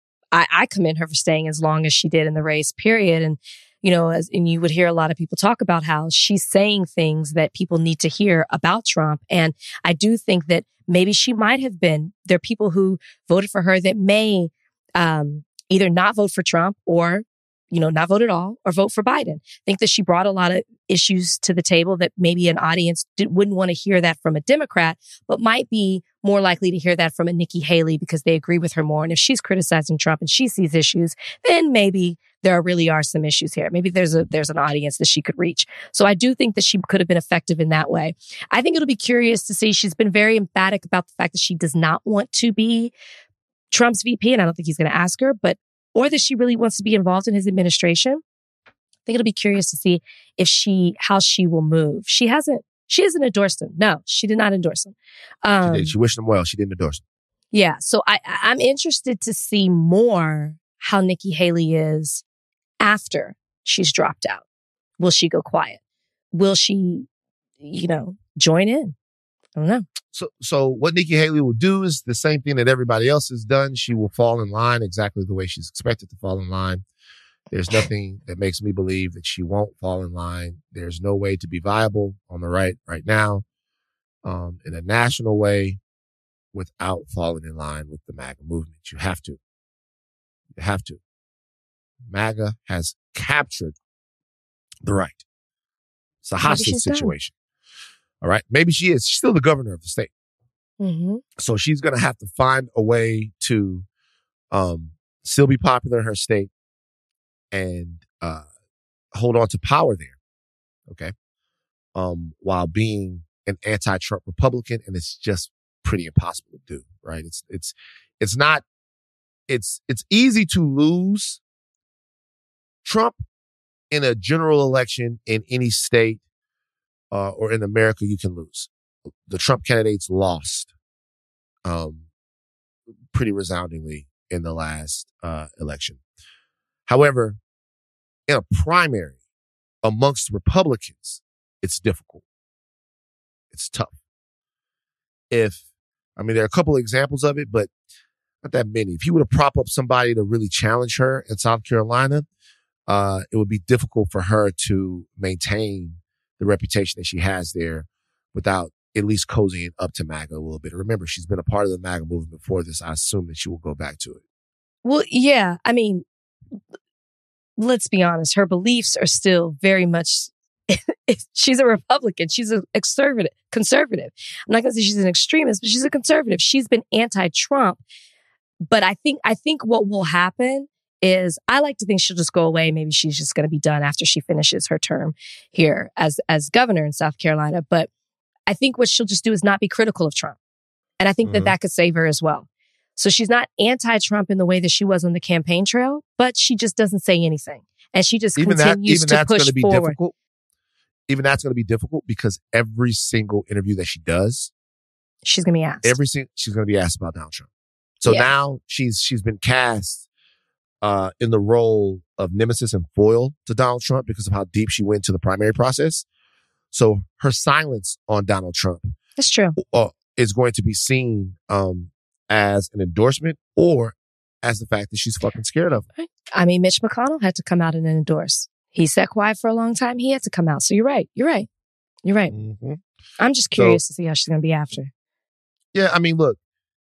I commend her for staying as long as she did in the race, period. And, and you would hear a lot of people talk about how she's saying things that people need to hear about Trump. And I do think that maybe she might have been, there are people who voted for her that may either not vote for Trump or, not vote at all or vote for Biden. I think that she brought a lot of issues to the table that maybe an audience wouldn't want to hear that from a Democrat, but might be more likely to hear that from a Nikki Haley because they agree with her more. And if she's criticizing Trump and she sees issues, then maybe there really are some issues here. Maybe there's an audience that she could reach. So I do think that she could have been effective in that way. I think it'll be curious to see. She's been very emphatic about the fact that she does not want to be Trump's VP, and I don't think he's going to ask her, or that she really wants to be involved in his administration. I think it'll be curious to see how she will move. She hasn't endorsed him. No, she did not endorse him. She did. She wished him well. She didn't endorse him. Yeah. So I'm interested to see more how Nikki Haley is after she's dropped out. Will she go quiet? Will she, join in? I don't know. So what Nikki Haley will do is the same thing that everybody else has done. She will fall in line exactly the way she's expected to fall in line. There's nothing that makes me believe that she won't fall in line. There's no way to be viable on the right now, in a national way without falling in line with the MAGA movement. You have to. MAGA has captured the right. It's a hostage situation. All right. Maybe she is. She's still the governor of the state. Mm-hmm. So she's going to have to find a way to still be popular in her state and hold on to power there. Okay. While being an anti-Trump Republican, and it's just pretty impossible to do, right? It's easy to lose Trump in a general election in any state or in America. You can lose. The Trump candidates lost pretty resoundingly in the last election. However, in a primary amongst Republicans, it's difficult. It's tough. There are a couple of examples of it, but not that many. If you were to prop up somebody to really challenge her in South Carolina, it would be difficult for her to maintain the reputation that she has there without at least cozying up to MAGA a little bit. Remember, she's been a part of the MAGA movement before this. I assume that she will go back to it. Well, yeah. I mean, let's be honest. Her beliefs are still very much, she's a Republican. She's a conservative. I'm not going to say she's an extremist, but she's a conservative. She's been anti-Trump. But I think what will happen is I like to think she'll just go away. Maybe she's just going to be done after she finishes her term here as governor in South Carolina. But I think what she'll just do is not be critical of Trump. And I think that could save her as well. So she's not anti-Trump in the way that she was on the campaign trail, but she just doesn't say anything. And she just continues to push forward. Difficult. Even that's going to be difficult because every single interview that she does, she's going to be asked. She's going to be asked about Donald Trump. So now she's been cast in the role of nemesis and foil to Donald Trump because of how deep she went to the primary process. So her silence on Donald Trump That's true. is going to be seen as an endorsement or as the fact that she's fucking scared of him. I mean, Mitch McConnell had to come out and endorse. He sat quiet for a long time. He had to come out. So you're right. Mm-hmm. I'm just curious to see how she's going to be after. Yeah, I mean, look,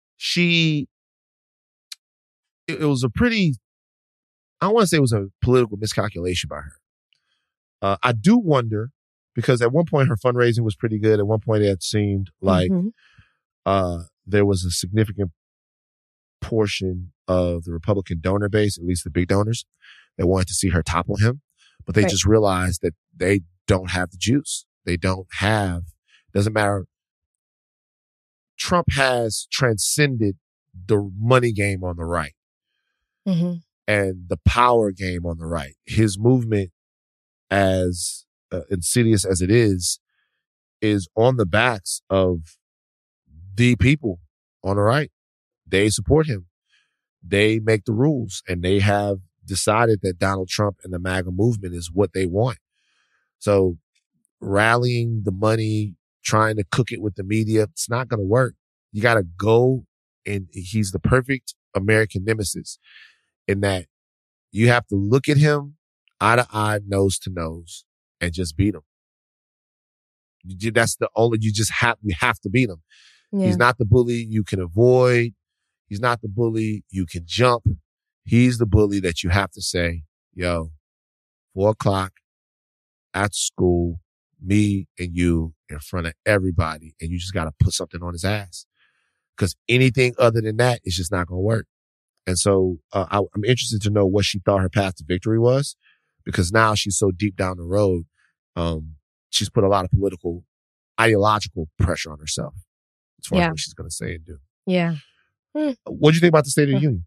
it was a pretty, I don't want to say it was a political miscalculation by her. I do wonder, because at one point her fundraising was pretty good. At one point it seemed like there was a significant portion of the Republican donor base, at least the big donors, that wanted to see her topple him. But they just realized that they don't have the juice. They don't have, doesn't matter. Trump has transcended the money game on the right and the power game on the right. His movement, as insidious as it is on the backs of the people on the right. They support him. They make the rules, and they have decided that Donald Trump and the MAGA movement is what they want. So rallying the money, trying to cook it with the media, it's not going to work. You got to go, and he's the perfect American nemesis in that you have to look at him eye to eye, nose to nose, and just beat him. That's the only, you have to beat him. Yeah. He's not the bully you can avoid. He's not the bully you can jump. He's the bully that you have to say, yo, 4:00 at school, me and you in front of everybody, and you just got to put something on his ass. Because anything other than that is just not going to work. And so I'm interested to know what she thought her path to victory was, because now she's so deep down the road. She's put a lot of political, ideological pressure on herself as far as what she's going to say and do. Yeah. What do you think about the State of the Union?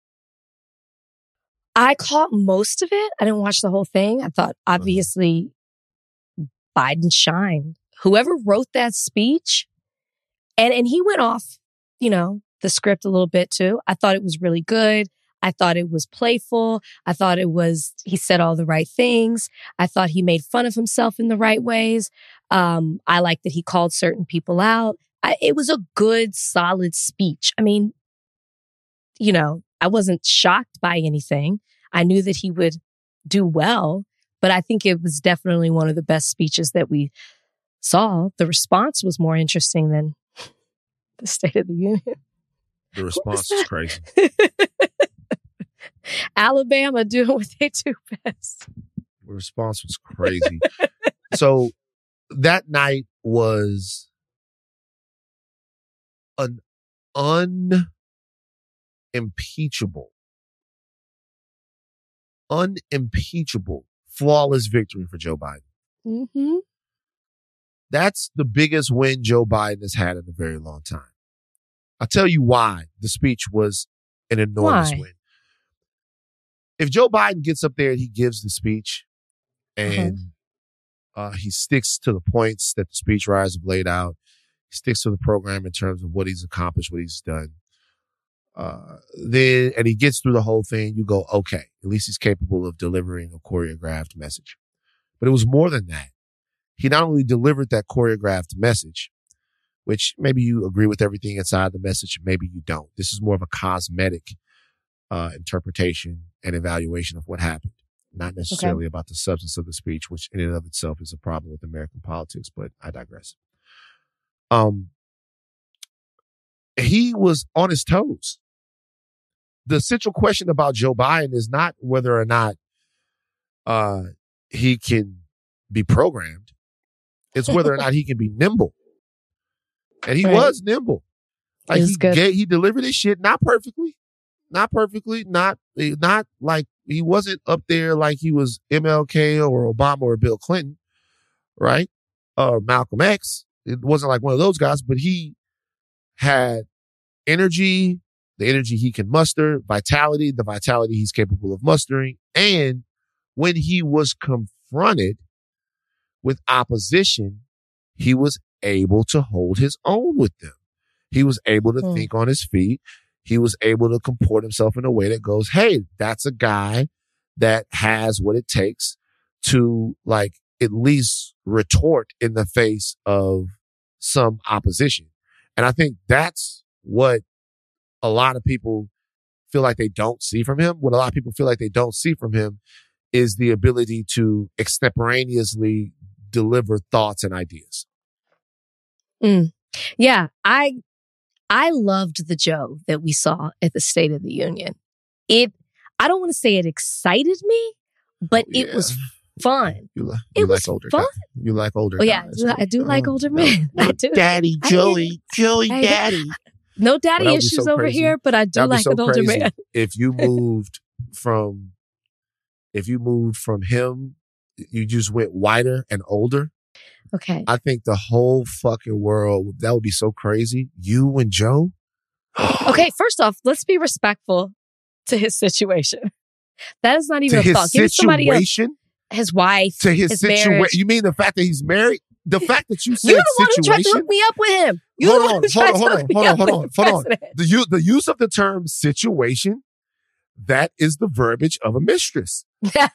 I caught most of it. I didn't watch the whole thing. I thought, obviously, Biden shined. Whoever wrote that speech, and he went off, the script a little bit too. I thought it was really good. I thought it was playful. I thought he said all the right things. I thought he made fun of himself in the right ways. I like that he called certain people out. It was a good, solid speech. I mean, I wasn't shocked by anything. I knew that he would do well, but I think it was definitely one of the best speeches that we saw. The response was more interesting than the State of the Union. The response is crazy. Alabama doing what they do best. The response was crazy. So that night was an unimpeachable, flawless victory for Joe Biden. Mm-hmm. That's the biggest win Joe Biden has had in a very long time. I'll tell you why the speech was an enormous win. If Joe Biden gets up there and he gives the speech and he sticks to the points that the speechwriters have laid out, he sticks to the program in terms of what he's accomplished, what he's done, and he gets through the whole thing, you go, okay, at least he's capable of delivering a choreographed message. But it was more than that. He not only delivered that choreographed message, which maybe you agree with everything inside the message, maybe you don't. This is more of a cosmetic interpretation and evaluation of what happened, not necessarily about the substance of the speech, which in and of itself is a problem with American politics, but I digress. He was on his toes. The central question about Joe Biden is not whether or not he can be programmed. It's whether or not he can be nimble. And he was nimble. Like he delivered his shit, not perfectly, not like he wasn't up there like he was MLK or Obama or Bill Clinton, right? Or Malcolm X. It wasn't like one of those guys, but he had energy, the energy he can muster, vitality, the vitality he's capable of mustering. And when he was confronted with opposition, he was able to hold his own with them. He was able to think on his feet. He was able to comport himself in a way that goes, hey, that's a guy that has what it takes to like at least retort in the face of some opposition. And I think that's what a lot of people feel like they don't see from him. What a lot of people feel like they don't see from him is the ability to extemporaneously deliver thoughts and ideas. Yeah, I loved the Joe that we saw at the State of the Union. I don't want to say it excited me, but it was fun. You like older fun. guys. You like older Yeah, guys. I do like older men. I do. Daddy, Joey, daddy. No daddy issues so over crazy. here, but I do That'd be like so an older crazy man. If you moved from him, you just went whiter and older. Okay. I think the whole fucking world, that would be so crazy. You and Joe? Okay, first off, let's be respectful to his situation. That is not even to a thought. his Give somebody else, situation? his wife, To his his situation? marriage. You mean the fact that he's married? The fact that you said You're the one who tried to situation? hook me up with him. You're the one who tried to hook me up with the president. The use of the term situation, that is the verbiage of a mistress. Like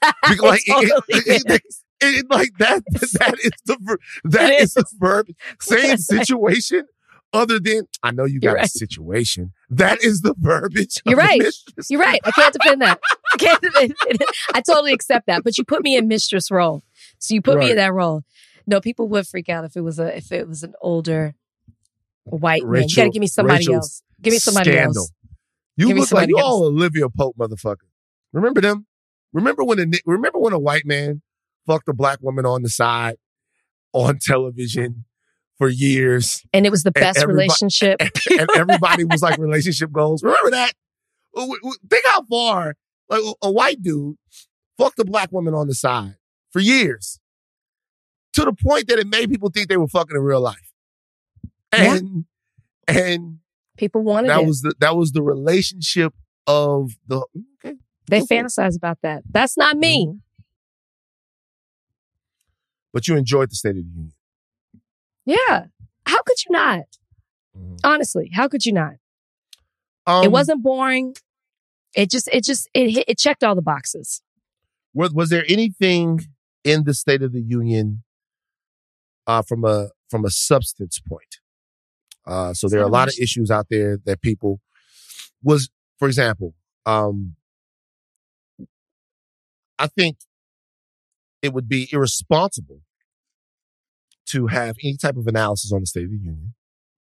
that is the verb. Saying situation other than, I know you got a situation. That is the verbiage of a mistress. You're right. I can't defend that. I totally accept that. But you put me in mistress role. So you put me in that role. No, people would freak out if it was an older white man. You got to give me somebody else. Give me somebody else. You look like you all Olivia Pope motherfucker. Remember them? Remember when a white man fucked a black woman on the side on television for years? And it was the best relationship. And everybody was like relationship goals. Remember that? Think how far like a white dude fucked a black woman on the side for years. To the point that it made people think they were fucking in real life. And people wanted that was the relationship of the They fantasize about that. That's not me. Mm-hmm. But you enjoyed the State of the Union. Yeah. How could you not? Mm-hmm. Honestly, how could you not? It wasn't boring. It checked all the boxes. Was there anything in the State of the Union from a substance point? So there are a lot of issues out there that people for example, I think it would be irresponsible to have any type of analysis on the State of the Union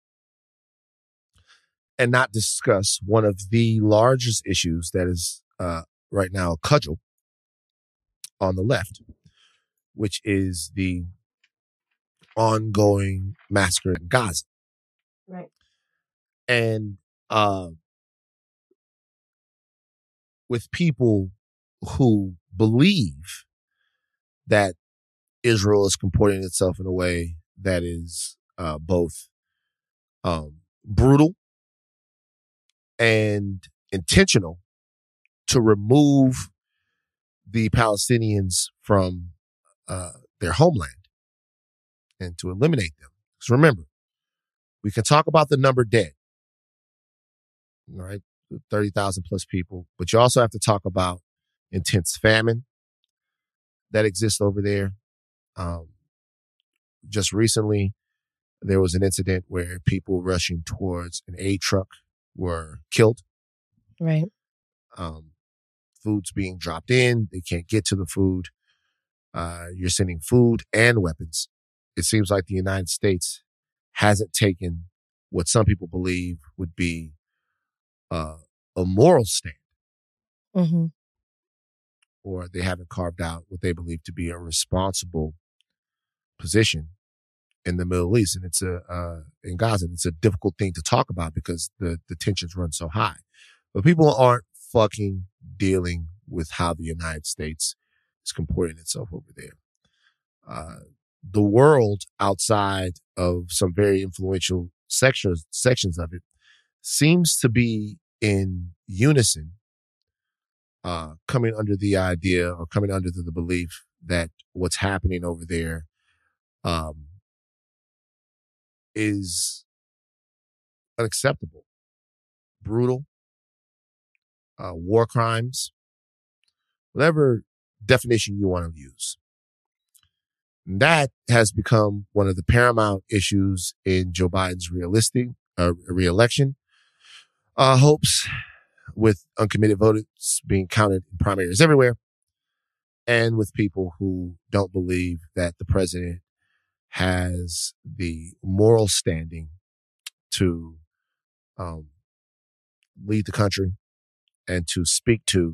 and not discuss one of the largest issues that is right now a cudgel on the left, which is the ongoing massacre in Gaza. Right. And with people who believe that Israel is comporting itself in a way that is both brutal and intentional to remove the Palestinians from their homeland and to eliminate them. Because remember, we can talk about the number dead, right? 30,000 plus people, but you also have to talk about intense famine that exists over there. Just recently, there was an incident where people rushing towards an aid truck were killed. Right. Food's being dropped in. They can't get to the food. You're sending food and weapons. It seems like the United States hasn't taken what some people believe would be a moral stand. Mm-hmm. Or they haven't carved out what they believe to be a responsible position in the Middle East. And it's in Gaza, it's a difficult thing to talk about because the tensions run so high. But people aren't fucking dealing with how the United States is comporting itself over there. The world outside of some very influential sections of it seems to be in unison, coming under the idea or coming under the belief that what's happening over there is unacceptable, brutal, war crimes, whatever definition you want to use. That has become one of the paramount issues in Joe Biden's re-election hopes, with uncommitted voters being counted in primaries everywhere, and with people who don't believe that the president has the moral standing to lead the country and to speak to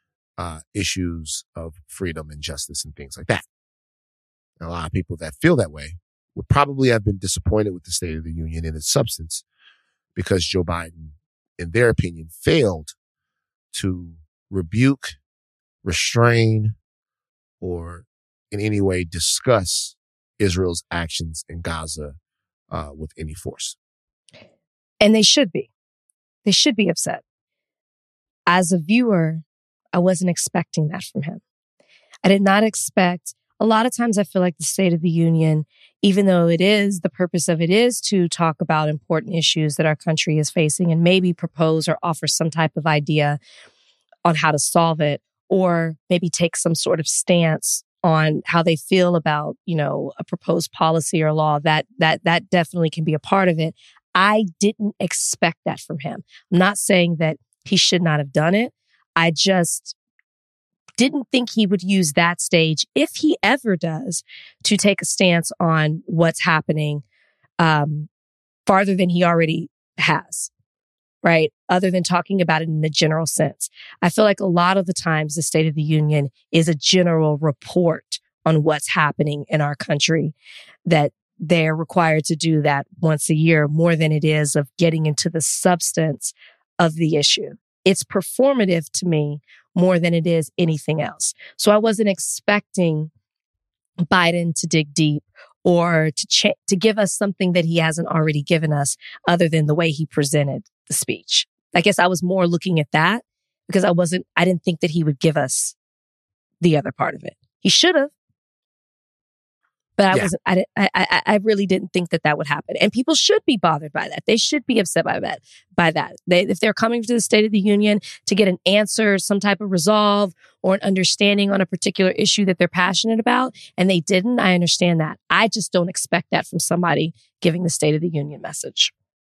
issues of freedom and justice and things like that. And a lot of people that feel that way would probably have been disappointed with the State of the Union in its substance, because Joe Biden, in their opinion, failed to rebuke, restrain, or in any way discuss Israel's actions in Gaza with any force. And they should be. They should be upset. As a viewer, I wasn't expecting that from him. I did not expect. A lot of times I feel like the State of the Union, even though the purpose of it is to talk about important issues that our country is facing and maybe propose or offer some type of idea on how to solve it, or maybe take some sort of stance on how they feel about, a proposed policy or law, that definitely can be a part of it. I didn't expect that from him. I'm not saying that he should not have done it. I just didn't think he would use that stage, if he ever does, to take a stance on what's happening farther than he already has, right? Other than talking about it in the general sense. I feel like a lot of the times the State of the Union is a general report on what's happening in our country, that they're required to do that once a year more than it is of getting into the substance of the issue. It's performative to me more than it is anything else. So I wasn't expecting Biden to dig deep or to give us something that he hasn't already given us, other than the way he presented the speech. I guess I was more looking at that because I didn't think that he would give us the other part of it. He should have. But I really didn't think that would happen. And people should be bothered by that. They should be upset by that. If they're coming to the State of the Union to get an answer, some type of resolve or an understanding on a particular issue that they're passionate about, and they didn't, I understand that. I just don't expect that from somebody giving the State of the Union message.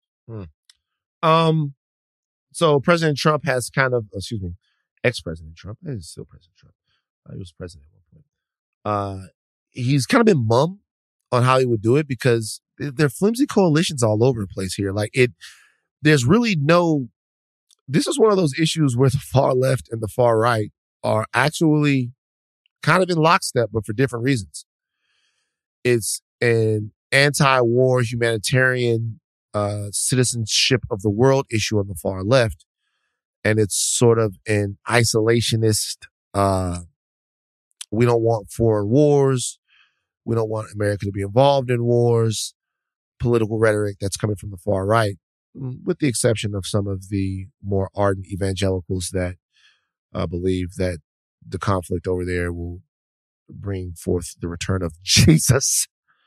So President Trump has ex-President Trump, is still President Trump. He was president at one point. He's kind of been mum on how he would do it, because there are flimsy coalitions all over the place here. There's really this is one of those issues where the far left and the far right are actually kind of in lockstep, but for different reasons. It's an anti-war humanitarian citizenship of the world issue on the far left. And it's sort of an isolationist, we don't want foreign wars. We don't want America to be involved in wars, political rhetoric that's coming from the far right, with the exception of some of the more ardent evangelicals that believe that the conflict over there will bring forth the return of Jesus.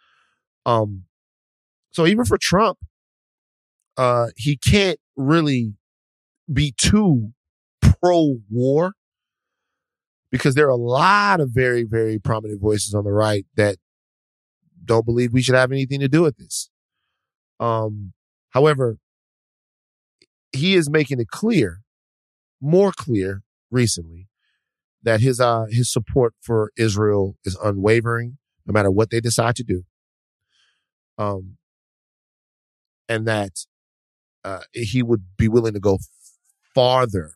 So even for Trump, he can't really be too pro-war, because there are a lot of very, very prominent voices on the right that don't believe we should have anything to do with this. However, he is making it more clear recently, that his support for Israel is unwavering, no matter what they decide to do. And that he would be willing to go farther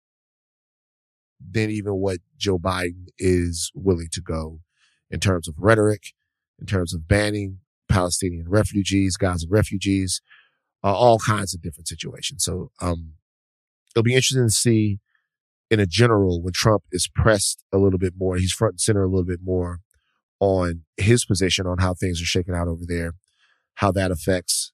than even what Joe Biden is willing to go in terms of rhetoric, in terms of banning Palestinian refugees, Gaza refugees, all kinds of different situations. So it'll be interesting to see, in a general, when Trump is pressed a little bit more, he's front and center a little bit more on his position on how things are shaking out over there, how that affects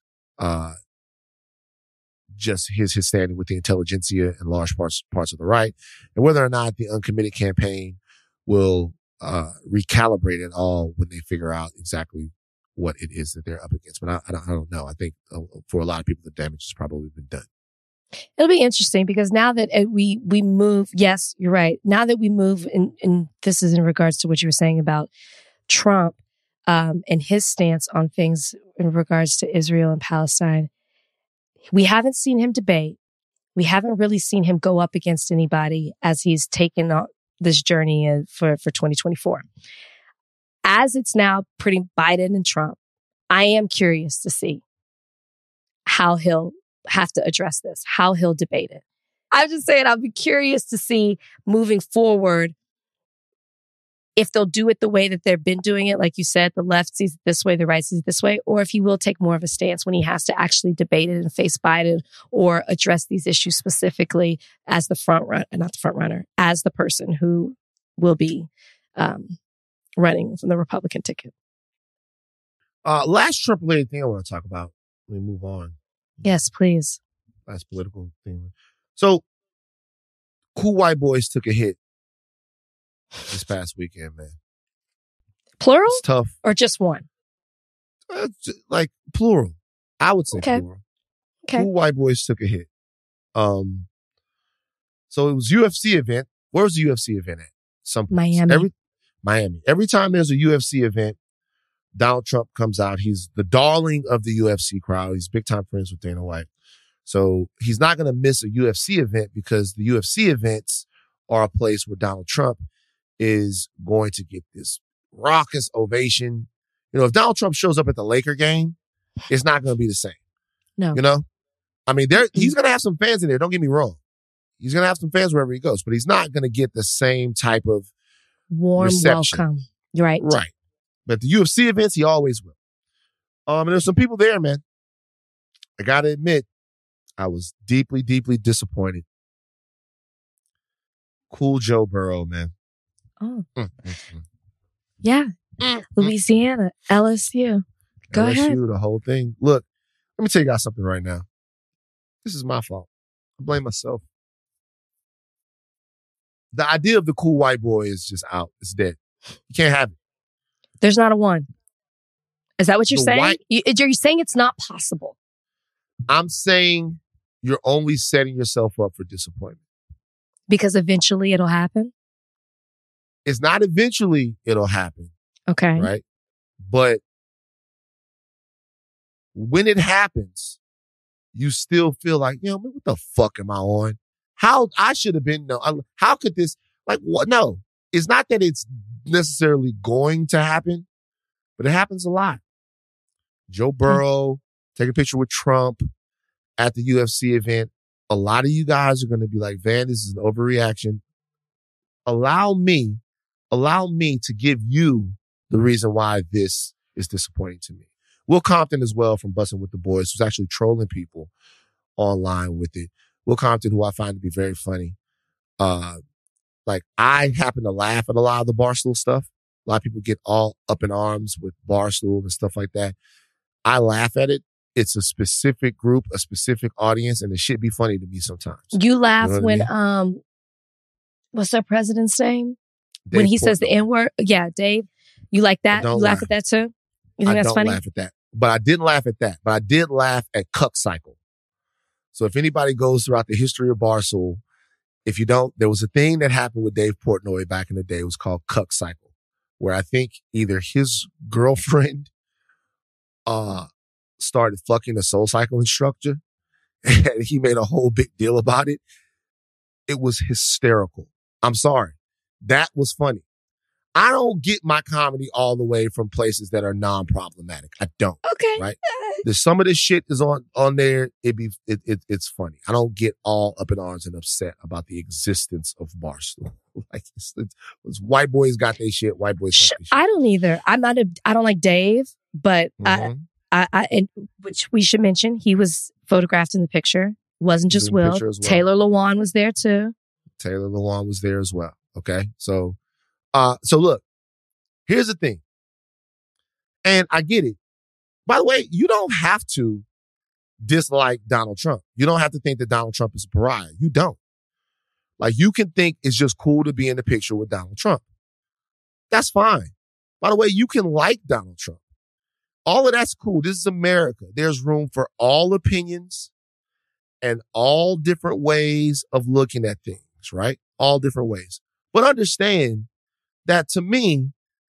just his standing with the intelligentsia and large parts of the right, and whether or not the uncommitted campaign will recalibrate at all when they figure out exactly what it is that they're up against. But I don't know. I think for a lot of people, the damage has probably been done. It'll be interesting, because now that we move, yes, you're right. Now that we move, and this is in regards to what you were saying about Trump, and his stance on things in regards to Israel and Palestine. We haven't seen him debate. We haven't really seen him go up against anybody as he's taken on this journey for 2024. As it's now pretty Biden and Trump, I am curious to see how he'll have to address this, how he'll debate it. I'm just saying, I'll be curious to see moving forward if they'll do it the way that they've been doing it. Like you said, the left sees it this way, the right sees it this way, or if he will take more of a stance when he has to actually debate it and face Biden or address these issues specifically as the as the person who will be running from the Republican ticket. Last Trump-related thing I want to talk about. Let me move on. Yes, please. Last political thing. So, Cool White Boys took a hit this past weekend, man. Plural? It's tough. Or just one? Like plural. I would say plural. Okay. Cool White Boys took a hit. So it was UFC event. Where's the UFC event at? Miami. Every time there's a UFC event, Donald Trump comes out. He's the darling of the UFC crowd. He's big time friends with Dana White. So he's not going to miss a UFC event because the UFC events are a place where Donald Trump is going to get this raucous ovation. You know, if Donald Trump shows up at the Laker game, it's not going to be the same. No. You know? I mean, he's going to have some fans in there. Don't get me wrong. He's going to have some fans wherever he goes, but he's not going to get the same type of warm reception. Welcome. Right. Right. But the UFC events, he always will. And there's some people there, man. I got to admit, I was deeply, deeply disappointed. Cool Joe Burrow, man. Oh. Yeah. Louisiana, LSU. Go ahead. The whole thing. Look, let me tell you guys something right now. This is my fault. I blame myself. The idea of the cool white boy is just out. It's dead. You can't have it. There's not a one. Is that what you're saying? You're saying it's not possible. I'm saying you're only setting yourself up for disappointment. Because eventually it'll happen? It's not eventually it'll happen. Okay. Right? But when it happens, you still feel like, you know, what the fuck am I on? How I should have been, no. How could this, like, what? No, it's not that it's necessarily going to happen, but it happens a lot. Joe Burrow, take a picture with Trump at the UFC event. A lot of you guys are going to be like, Van, this is an overreaction. Allow me to give you the reason why this is disappointing to me. Will Compton as well from Bussin' with the Boys was actually trolling people online with it. Will Compton, who I find to be very funny. Like I happen to laugh at a lot of the Barstool stuff. A lot of people get all up in arms with Barstool and stuff like that. I laugh at it. It's a specific group, a specific audience, and it should be funny to me sometimes. You laugh when, what's our president's name? Dave when he Portnoy. Says the N-word? Yeah, Dave. You like that? You laugh at that too? You think that's funny? I don't laugh at that. But I didn't laugh at that. But I did laugh at Cuck Cycle. So if anybody goes throughout the history of Barstool, if you don't, there was a thing that happened with Dave Portnoy back in the day. It was called Cuck Cycle, where I think either his girlfriend started fucking a SoulCycle instructor and he made a whole big deal about it. It was hysterical. I'm sorry. That was funny. I don't get my comedy all the way from places that are non-problematic. I don't. Okay. Right? There's some of this shit is on there. It's funny. I don't get all up in arms and upset about the existence of Barstool. Like it's white boys got their shit. White boys got their shit. I don't either. I don't like Dave, but and which we should mention, he was photographed in the picture. Wasn't just Will. Well. Taylor Lewan was there too. Taylor Lewan was there as well. Okay. So look, here's the thing. And I get it. By the way, you don't have to dislike Donald Trump. You don't have to think that Donald Trump is a pariah. You don't. Like, you can think it's just cool to be in the picture with Donald Trump. That's fine. By the way, you can like Donald Trump. All of that's cool. This is America. There's room for all opinions and all different ways of looking at things, right? All different ways. But understand that to me,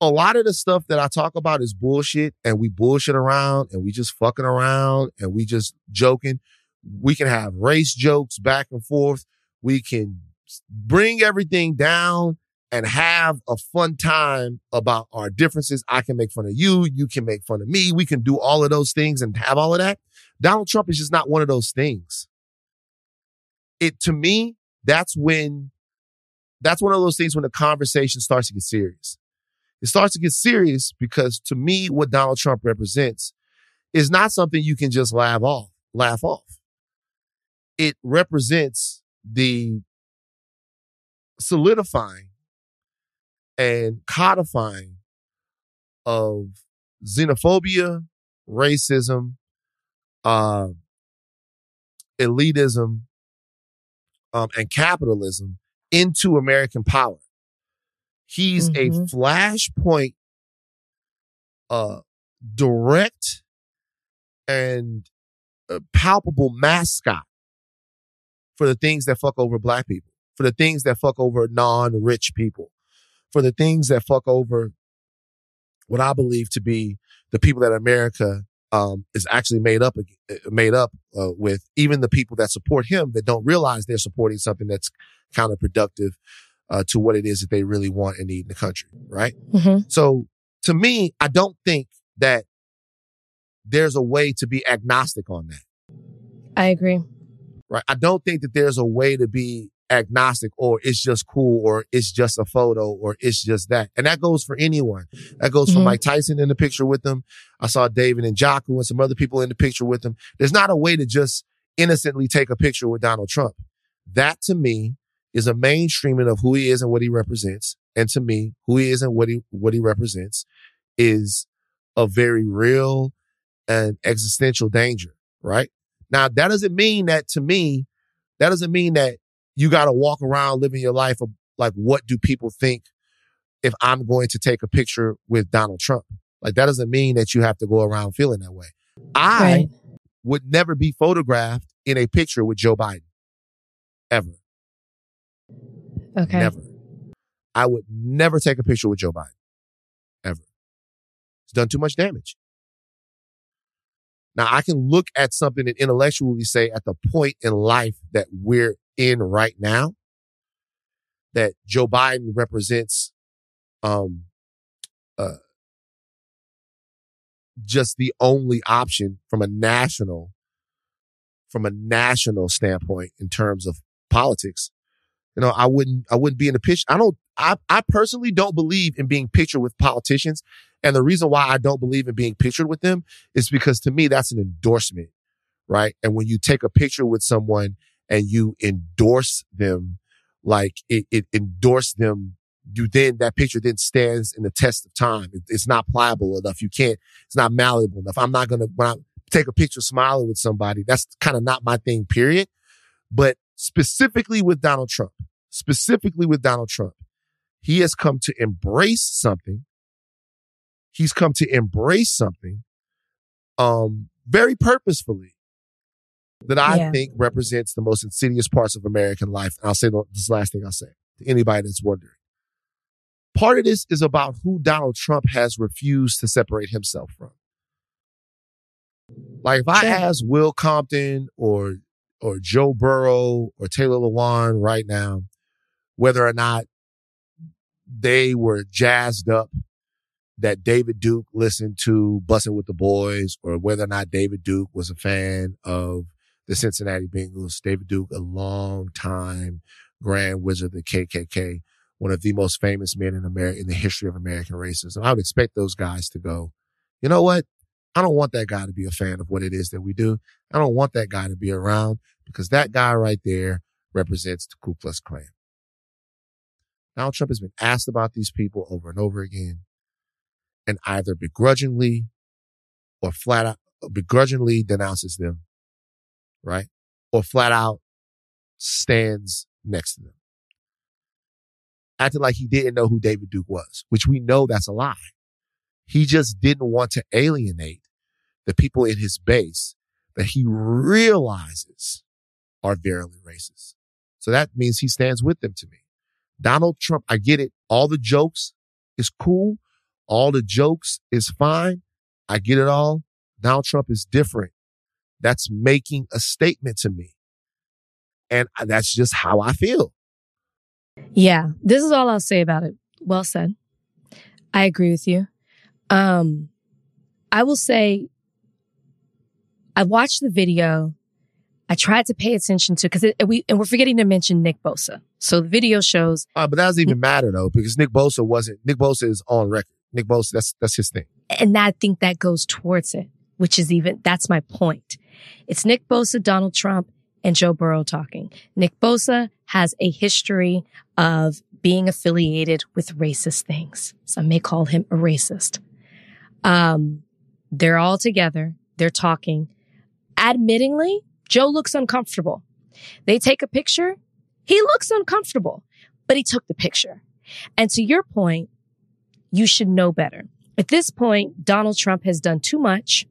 a lot of the stuff that I talk about is bullshit, and we bullshit around and we just fucking around and we just joking. We can have race jokes back and forth. We can bring everything down and have a fun time about our differences. I can make fun of you. You can make fun of me. We can do all of those things and have all of that. Donald Trump is just not one of those things. To me, that's one of those things when the conversation starts to get serious. It starts to get serious because to me, what Donald Trump represents is not something you can just laugh off. It represents the solidifying and codifying of xenophobia, racism, elitism, and capitalism into American power. He's a flashpoint, direct and palpable mascot for the things that fuck over black people, for the things that fuck over non-rich people, for the things that fuck over what I believe to be the people that America is actually made up with, even the people that support him that don't realize they're supporting something that's counterproductive to what it is that they really want and need in the country, right? Mm-hmm. So to me, I don't think that there's a way to be agnostic on that. I agree. Right? I don't think that there's a way to be agnostic or it's just cool or it's just a photo or it's just that. And that goes for anyone. That goes for Mike Tyson in the picture with them. I saw David Njoku and some other people in the picture with them. There's not a way to just innocently take a picture with Donald Trump. That to me is a mainstreaming of who he is and what he represents. And to me, who he is and what he represents is a very real and existential danger, right? Now, that doesn't mean that you got to walk around living your life of like, what do people think if I'm going to take a picture with Donald Trump? Like, that doesn't mean that you have to go around feeling that way. I would never be photographed in a picture with Joe Biden. Ever. Okay. Never. I would never take a picture with Joe Biden. Ever. It's done too much damage. Now, I can look at something and intellectually say at the point in life that we're in right now, that Joe Biden represents just the only option from a national standpoint in terms of politics. You know, I wouldn't be in a picture. I personally don't believe in being pictured with politicians. And the reason why I don't believe in being pictured with them is because to me, that's an endorsement, right? And when you take a picture with someone and you endorse them, like it endorsed them, that picture then stands in the test of time. It's not pliable enough. It's not malleable enough. when I take a picture smiling with somebody, that's kind of not my thing, period. But specifically with Donald Trump, he has come to embrace something. He's come to embrace something very purposefully that I think represents the most insidious parts of American life. And I'll say this last thing I'll say to anybody that's wondering. Part of this is about who Donald Trump has refused to separate himself from. Like if I ask Will Compton or Joe Burrow or Taylor Lewan right now whether or not they were jazzed up that David Duke listened to Bussin' with the Boys, or whether or not David Duke was a fan of the Cincinnati Bengals. David Duke, a long time Grand Wizard of the KKK, one of the most famous men in the history of American racism. I would expect those guys to go, you know what? I don't want that guy to be a fan of what it is that we do. I don't want that guy to be around because that guy right there represents the Ku Klux Klan. Donald Trump has been asked about these people over and over again, and either begrudgingly or flat out begrudgingly denounces them, right? Or flat out stands next to them. Acting like he didn't know who David Duke was, which we know that's a lie. He just didn't want to alienate the people in his base that he realizes are virulently racist. So that means he stands with them to me. Donald Trump, I get it. All the jokes is cool. all the jokes is fine. I get it all. Donald Trump is different. That's making a statement to me. And that's just how I feel. Yeah, this is all I'll say about it. Well said. I agree with you. I will say, I watched the video. I tried to pay attention to, we're forgetting to mention Nick Bosa. So the video shows. But that doesn't even matter though, because Nick Bosa is on record. Nick Bosa, that's his thing. And I think that goes towards it, that's my point. It's Nick Bosa, Donald Trump, and Joe Burrow talking. Nick Bosa has a history of being affiliated with racist things. Some may call him a racist. They're all together. They're talking. Admittingly, Joe looks uncomfortable. They take a picture. He looks uncomfortable, but he took the picture. And to your point, you should know better. At this point, Donald Trump has done too much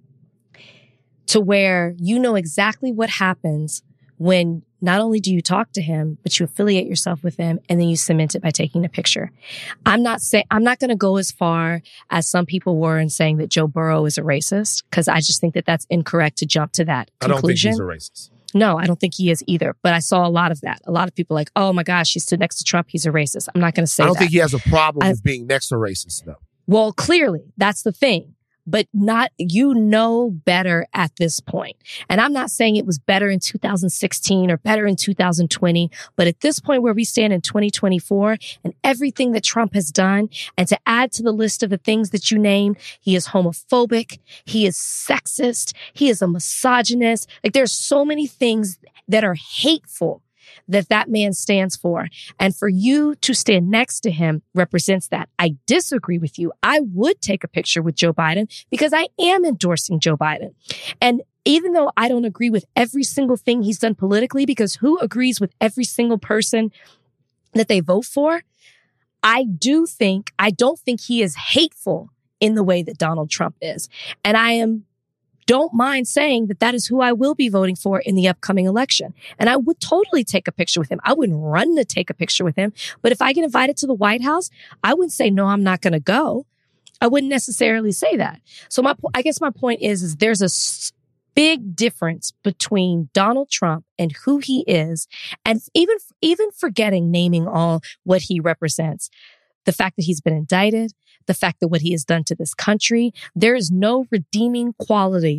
to where you know exactly what happens when not only do you talk to him, but you affiliate yourself with him and then you cement it by taking a picture. I'm not going to go as far as some people were in saying that Joe Burrow is a racist, because I just think that that's incorrect to jump to that conclusion. I don't think he's a racist. No, I don't think he is either. But I saw a lot of that. A lot of people like, oh my gosh, he stood next to Trump. He's a racist. I'm not going to say that. I don't think he has a problem with being next to a racist, though. Well, clearly, that's the thing. But you know better at this point. And I'm not saying it was better in 2016 or better in 2020, but at this point where we stand in 2024 and everything that Trump has done, and to add to the list of the things that you named, he is homophobic, he is sexist, he is a misogynist. Like, there's so many things that are hateful that man stands for. And for you to stand next to him represents that. I disagree with you. I would take a picture with Joe Biden because I am endorsing Joe Biden. And even though I don't agree with every single thing he's done politically, because who agrees with every single person that they vote for? I don't think he is hateful in the way that Donald Trump is. And don't mind saying that is who I will be voting for in the upcoming election. And I would totally take a picture with him. I wouldn't run to take a picture with him. But if I get invited to the White House, I wouldn't say, no, I'm not going to go. I wouldn't necessarily say that. So I guess my point is there's a big difference between Donald Trump and who he is. And even forgetting naming all what he represents, the fact that he's been indicted, the fact that what he has done to this country, there is no redeeming quality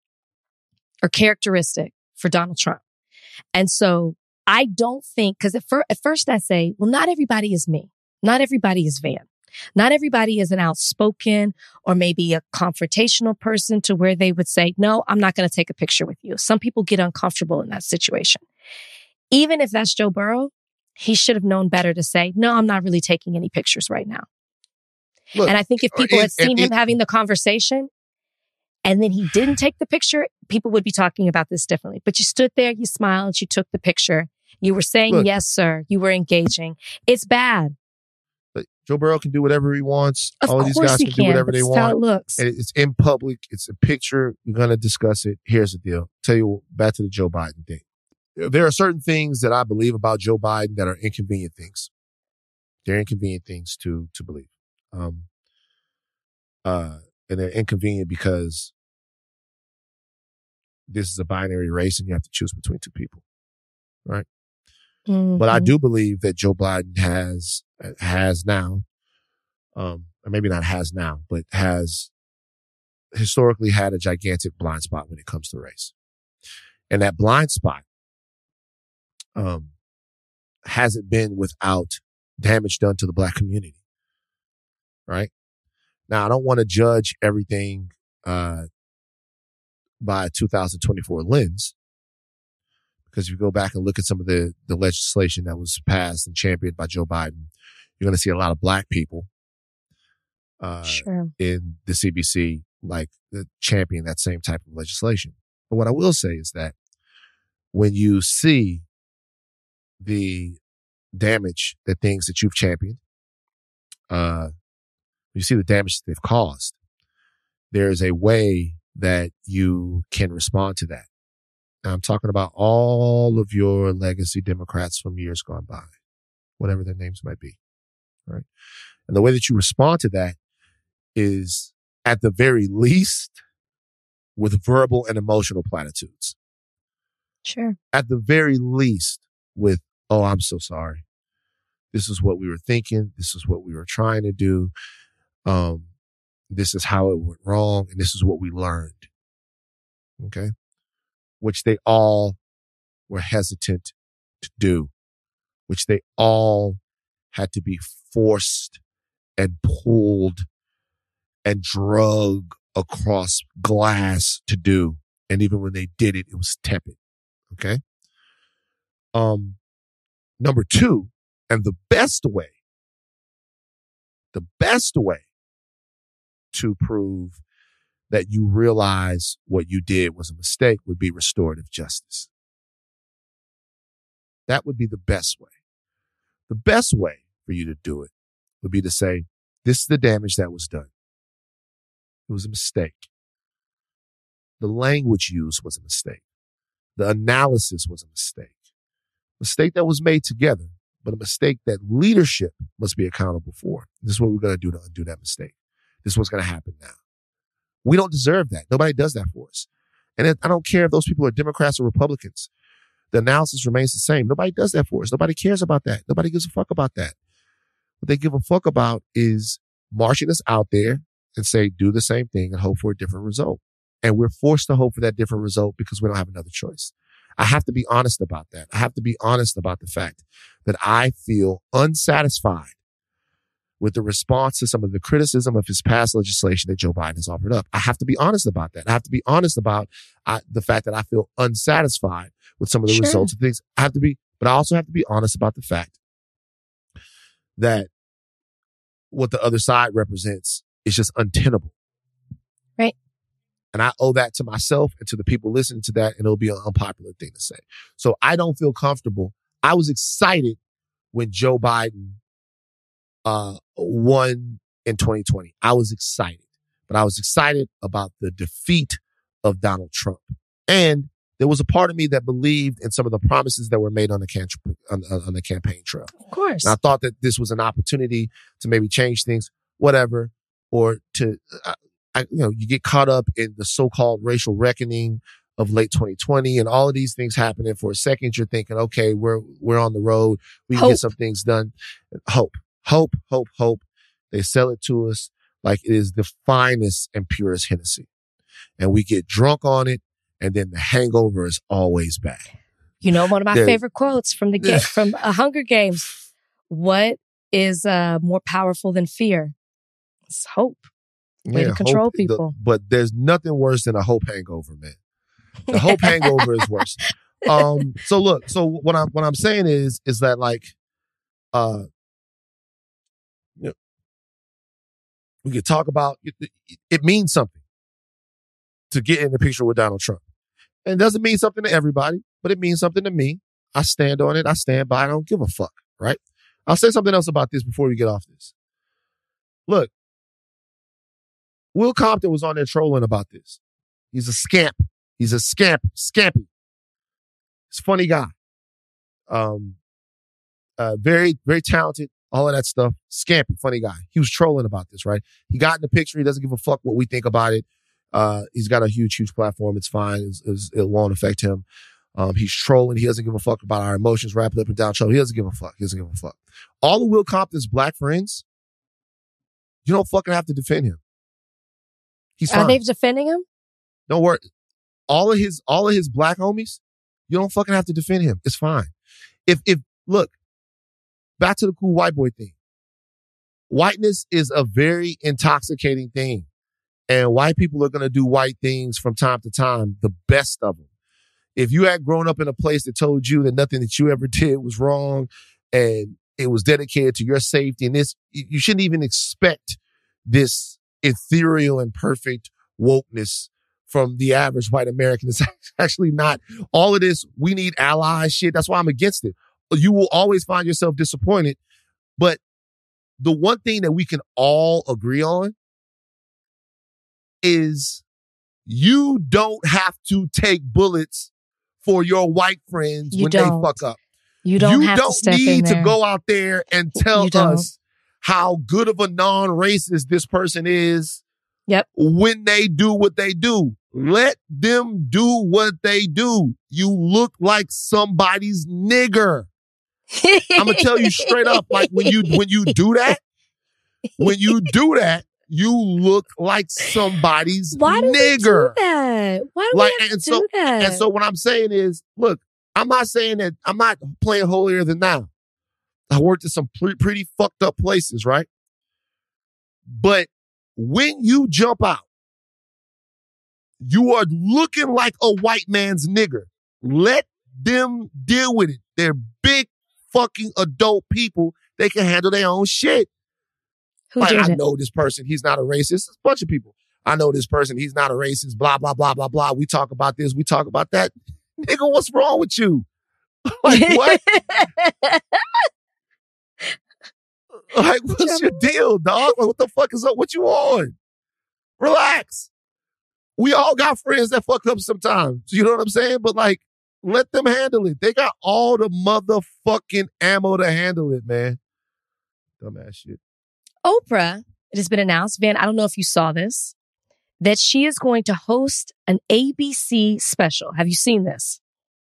or characteristic for Donald Trump. And so I don't think, because at first I say, well, not everybody is me. Not everybody is Van. Not everybody is an outspoken or maybe a confrontational person to where they would say, no, I'm not going to take a picture with you. Some people get uncomfortable in that situation. Even if that's Joe Burrow, he should have known better to say, no, I'm not really taking any pictures right now. Look, and I think if people had seen him having the conversation and then he didn't take the picture, people would be talking about this differently. But you stood there, you smiled, you took the picture. You were saying, yes, sir. You were engaging. It's bad. But Joe Burrow can do whatever he wants. All these guys can do whatever they want. How it looks. And it's in public. It's a picture. We're going to discuss it. Here's the deal. Tell you back to the Joe Biden thing. There are certain things that I believe about Joe Biden that are inconvenient things. They're inconvenient things to believe. And they're inconvenient because this is a binary race and you have to choose between two people, right? Mm-hmm. But I do believe that Joe Biden has now, or maybe not has now, but has historically had a gigantic blind spot when it comes to race. And that blind spot hasn't been without damage done to the Black community, right? Now, I don't want to judge everything by a 2024 lens, because if you go back and look at some of the legislation that was passed and championed by Joe Biden, you're going to see a lot of Black people in the CBC like champion that same type of legislation. But what I will say is that when you see the damage, the things that you've championed, you see the damage that they've caused, there is a way that you can respond to that. Now, I'm talking about all of your legacy Democrats from years gone by, whatever their names might be, right? And the way that you respond to that is, at the very least, with verbal and emotional platitudes. Sure. At the very least, with, oh, I'm so sorry. This is what we were thinking. This is what we were trying to do. This is how it went wrong. And this is what we learned. Okay. Which they all were hesitant to do, which they all had to be forced and pulled and drug across glass to do. And even when they did it, it was tepid. Okay. Number two, and the best way to prove that you realize what you did was a mistake would be restorative justice. That would be the best way. The best way for you to do it would be to say, this is the damage that was done. It was a mistake. The language used was a mistake. The analysis was a mistake. Mistake that was made together, but a mistake that leadership must be accountable for. This is what we're going to do to undo that mistake. This is what's going to happen now. We don't deserve that. Nobody does that for us. And I don't care if those people are Democrats or Republicans. The analysis remains the same. Nobody does that for us. Nobody cares about that. Nobody gives a fuck about that. What they give a fuck about is marching us out there and say, do the same thing and hope for a different result. And we're forced to hope for that different result because we don't have another choice. I have to be honest about that. I have to be honest about the fact that I feel unsatisfied with the response to some of the criticism of his past legislation that Joe Biden has offered up. I have to be honest about that. I have to be honest about the fact that I feel unsatisfied with some of the results of things. But I also have to be honest about the fact that what the other side represents is just untenable. Right. And I owe that to myself and to the people listening to that, and it'll be an unpopular thing to say. So I don't feel comfortable. I was excited when Joe Biden won in 2020. I was excited. But I was excited about the defeat of Donald Trump. And there was a part of me that believed in some of the promises that were made on the campaign trail. Of course. And I thought that this was an opportunity to maybe change things, whatever, or to, you get caught up in the so-called racial reckoning of late 2020 and all of these things happening. For a second, you're thinking, okay, we're on the road. We can get some things done. Hope. They sell it to us like it is the finest and purest Hennessy. And we get drunk on it. And then the hangover is always back. You know, one of my favorite quotes from from Hunger Games. What is more powerful than fear? It's hope. Way to control people. But there's nothing worse than a hope hangover, man. The hope hangover is worse. So look, what I'm saying is that like, we could talk about it means something to get in the picture with Donald Trump. And it doesn't mean something to everybody, but it means something to me. I stand on it. I stand by it. I don't give a fuck, right? I'll say something else about this before we get off this. Look, Will Compton was on there trolling about this. He's a scamp. He's a scampy. He's a funny guy. Very, very talented. All of that stuff. Scampy, funny guy. He was trolling about this, right? He got in the picture. He doesn't give a fuck what we think about it. He's got a huge platform. It's fine. It won't affect him. He's trolling. He doesn't give a fuck about our emotions wrapped up and down show. He doesn't give a fuck. All of Will Compton's black friends, you don't fucking have to defend him. He's fine. Are they defending him? Don't worry. All of his black homies, you don't fucking have to defend him. It's fine. If look, back to the cool white boy thing. Whiteness is a very intoxicating thing. And white people are going to do white things from time to time, the best of them. If you had grown up in a place that told you that nothing that you ever did was wrong and it was dedicated to your safety and this, you shouldn't even expect this ethereal and perfect wokeness from the average white American. It's actually not. All of this, we need allies shit. That's why I'm against it. You will always find yourself disappointed. But the one thing that we can all agree on is you don't have to take bullets for your white friends when they fuck up. You don't need to go out there and tell us how good of a non-racist this person is Yep. when they do what they do. Let them do what they do. You look like somebody's nigger. I'm gonna tell you straight up, like when you do that, you look like somebody's Why do we nigger. do that? Why do we have to do that? And so what I'm saying is, look, I'm not saying that I'm not playing holier than thou. I worked at some pretty fucked up places, right? But when you jump out, you are looking like a white man's nigger. Let them deal with it. They're big fucking adult people. They can handle their own shit. Who Like, did I it? know this person, he's not a racist. It's a bunch of people. I know this person, he's not a racist, blah, blah, blah, blah, blah. We talk about this, we talk about that. Nigga, what's wrong with you? Like, what? Like, what's your deal, dog? Like, what the fuck is up? What you on? Relax. We all got friends that fuck up sometimes. You know what I'm saying? But like, let them handle it. They got all the motherfucking ammo to handle it, man. Dumbass shit. Oprah, it has been announced, Van, I don't know if you saw this, that she is going to host an ABC special. Have you seen this?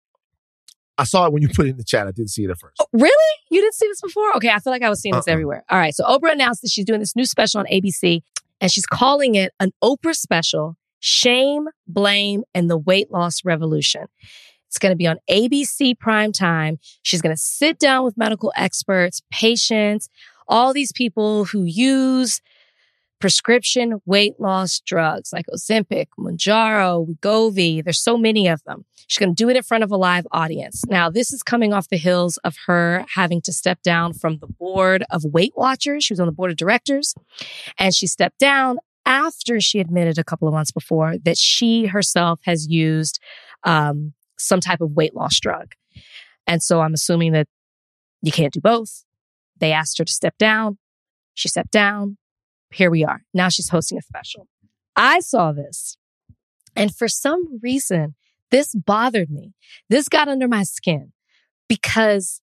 I saw it when you put it in the chat. I didn't see it at first. Oh, really? You didn't see this before? Okay, I feel like I was seeing this everywhere. All right, so Oprah announced that she's doing this new special on ABC, and she's calling it an Oprah special, Shame, Blame, and the Weight Loss Revolution. It's going to be on ABC Primetime. She's going to sit down with medical experts, patients, all these people who use prescription weight loss drugs like Ozempic, Mounjaro, Wegovy. There's so many of them. She's going to do it in front of a live audience. Now, this is coming off the heels of her having to step down from the board of Weight Watchers. She was on the board of directors, and she stepped down after she admitted a couple of months before that she herself has used some type of weight loss drug. And so I'm assuming that you can't do both. They asked her to step down. She stepped down. Here we are. Now she's hosting a special. I saw this, and for some reason, this bothered me. This got under my skin because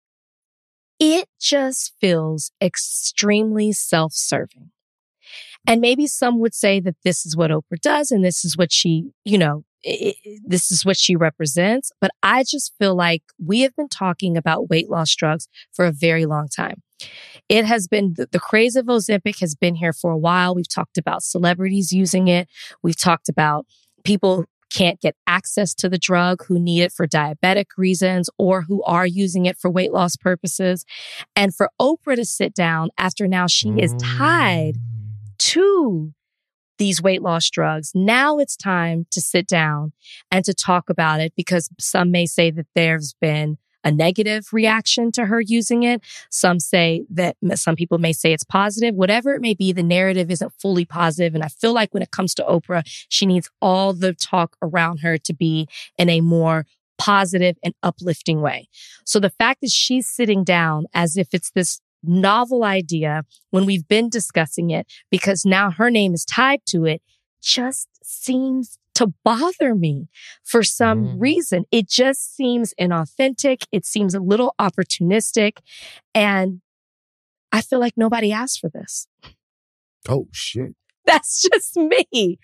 it just feels extremely self-serving. And maybe some would say that this is what Oprah does and this is what she, this is what she represents. But I just feel like we have been talking about weight loss drugs for a very long time. It has been, the craze of Ozempic has been here for a while. We've talked about celebrities using it. We've talked about people can't get access to the drug who need it for diabetic reasons or who are using it for weight loss purposes. And for Oprah to sit down after now she is tied to these weight loss drugs. Now it's time to sit down and to talk about it because some may say that there's been a negative reaction to her using it. Some people may say it's positive. Whatever it may be, the narrative isn't fully positive. And I feel like when it comes to Oprah, she needs all the talk around her to be in a more positive and uplifting way. So the fact that she's sitting down as if it's this novel idea when we've been discussing it because now her name is tied to it just seems to bother me for some reason. It just seems inauthentic. It seems a little opportunistic. And I feel like nobody asked for this. Oh, shit. That's just me.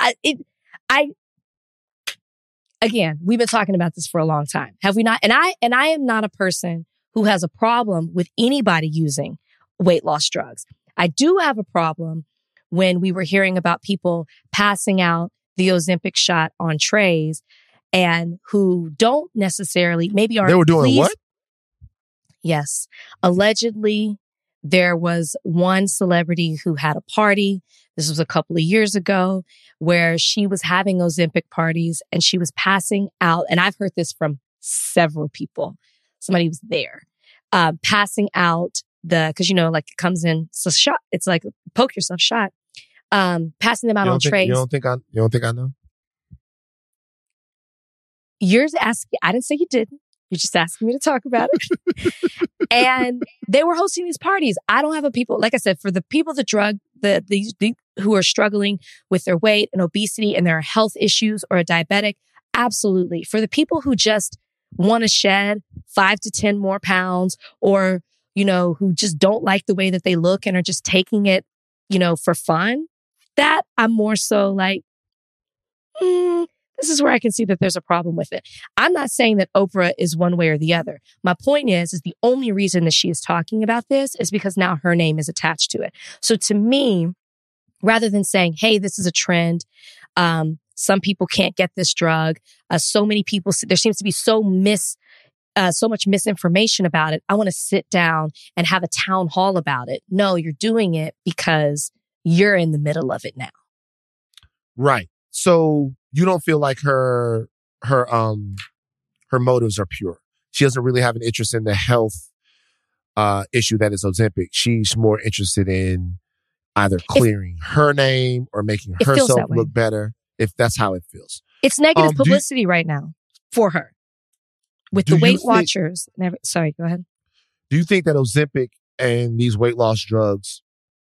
Again, we've been talking about this for a long time. Have we not? And I am not a person who has a problem with anybody using weight loss drugs. I do have a problem when we were hearing about people passing out the Ozempic shot on trays and who don't necessarily, maybe aren't. They were doing what? Yes. Allegedly, there was one celebrity who had a party. This was a couple of years ago where she was having Ozempic parties and she was passing out. And I've heard this from several people. Somebody was there, passing out cause like it comes in, it's a shot. It's like poke yourself shot. Passing them out on trays. You don't think I know? You're asking, I didn't say you didn't. You're just asking me to talk about it. And they were hosting these parties. I don't have like I said, for the people who are struggling with their weight and obesity and there are health issues or a diabetic, absolutely. For the people who just want to shed 5 to 10 more pounds or, who just don't like the way that they look and are just taking it, for fun, that I'm more so like, this is where I can see that there's a problem with it. I'm not saying that Oprah is one way or the other. My point is the only reason that she is talking about this is because now her name is attached to it. So to me, rather than saying, hey, this is a trend, some people can't get this drug, so many people, there seems to be so much misinformation about it. I want to sit down and have a town hall about it. No, you're doing it because you're in the middle of it now. Right. So you don't feel like her motives are pure. She doesn't really have an interest in the health issue that is Ozempic. She's more interested in either clearing her name or making herself look better, if that's how it feels. It's negative publicity right now for her. With the Weight Watchers. Sorry, go ahead. Do you think that Ozempic and these weight loss drugs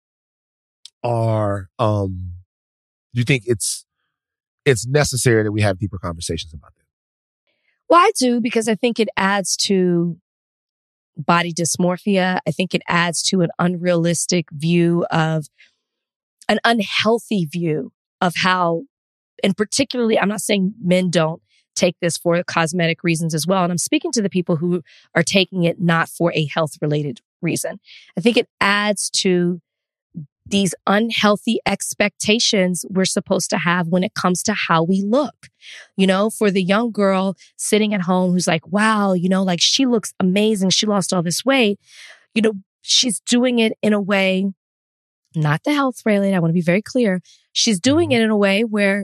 are, do you think it's necessary that we have deeper conversations about them? Well, I do, because I think it adds to body dysmorphia. I think it adds to an unrealistic view of, an unhealthy view of how, and particularly, I'm not saying men don't take this for cosmetic reasons as well. And I'm speaking to the people who are taking it not for a health related reason. I think it adds to these unhealthy expectations we're supposed to have when it comes to how we look. For the young girl sitting at home who's like, wow, like she looks amazing. She lost all this weight. She's doing it in a way, not the health related. I want to be very clear. She's doing it in a way where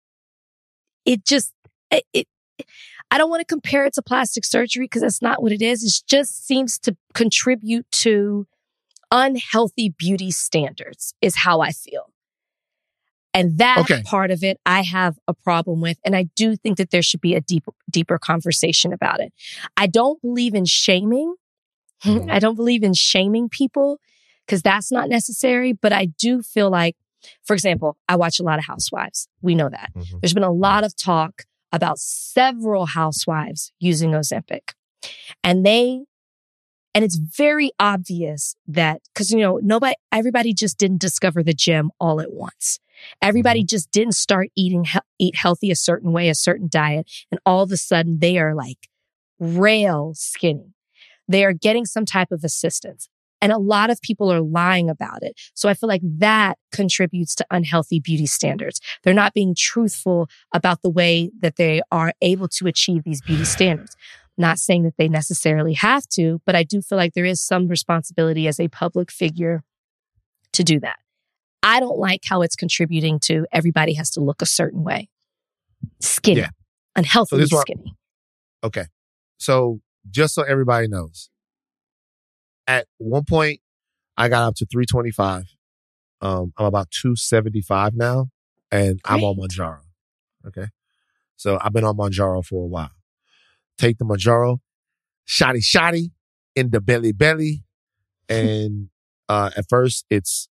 I don't want to compare it to plastic surgery because that's not what it is. It just seems to contribute to unhealthy beauty standards is how I feel. And that part of it, I have a problem with. And I do think that there should be a deeper conversation about it. I don't believe in shaming. I don't believe in shaming people because that's not necessary. But I do feel like, for example, I watch a lot of Housewives. We know that. There's been a lot of talk about several housewives using Ozempic. And it's very obvious that, because, everybody just didn't discover the gym all at once. Everybody just didn't start eat healthy a certain way, a certain diet. And all of a sudden they are like rail skinny. They are getting some type of assistance. And a lot of people are lying about it. So I feel like that contributes to unhealthy beauty standards. They're not being truthful about the way that they are able to achieve these beauty standards. Not saying that they necessarily have to, but I do feel like there is some responsibility as a public figure to do that. I don't like how it's contributing to everybody has to look a certain way. Skinny, unhealthily skinny. Okay. So just so everybody knows, at one point, I got up to 325. I'm about 275 now, and I'm on Mounjaro. Okay. So I've been on Mounjaro for a while. Take the Mounjaro, shotty in the belly. And at first, it's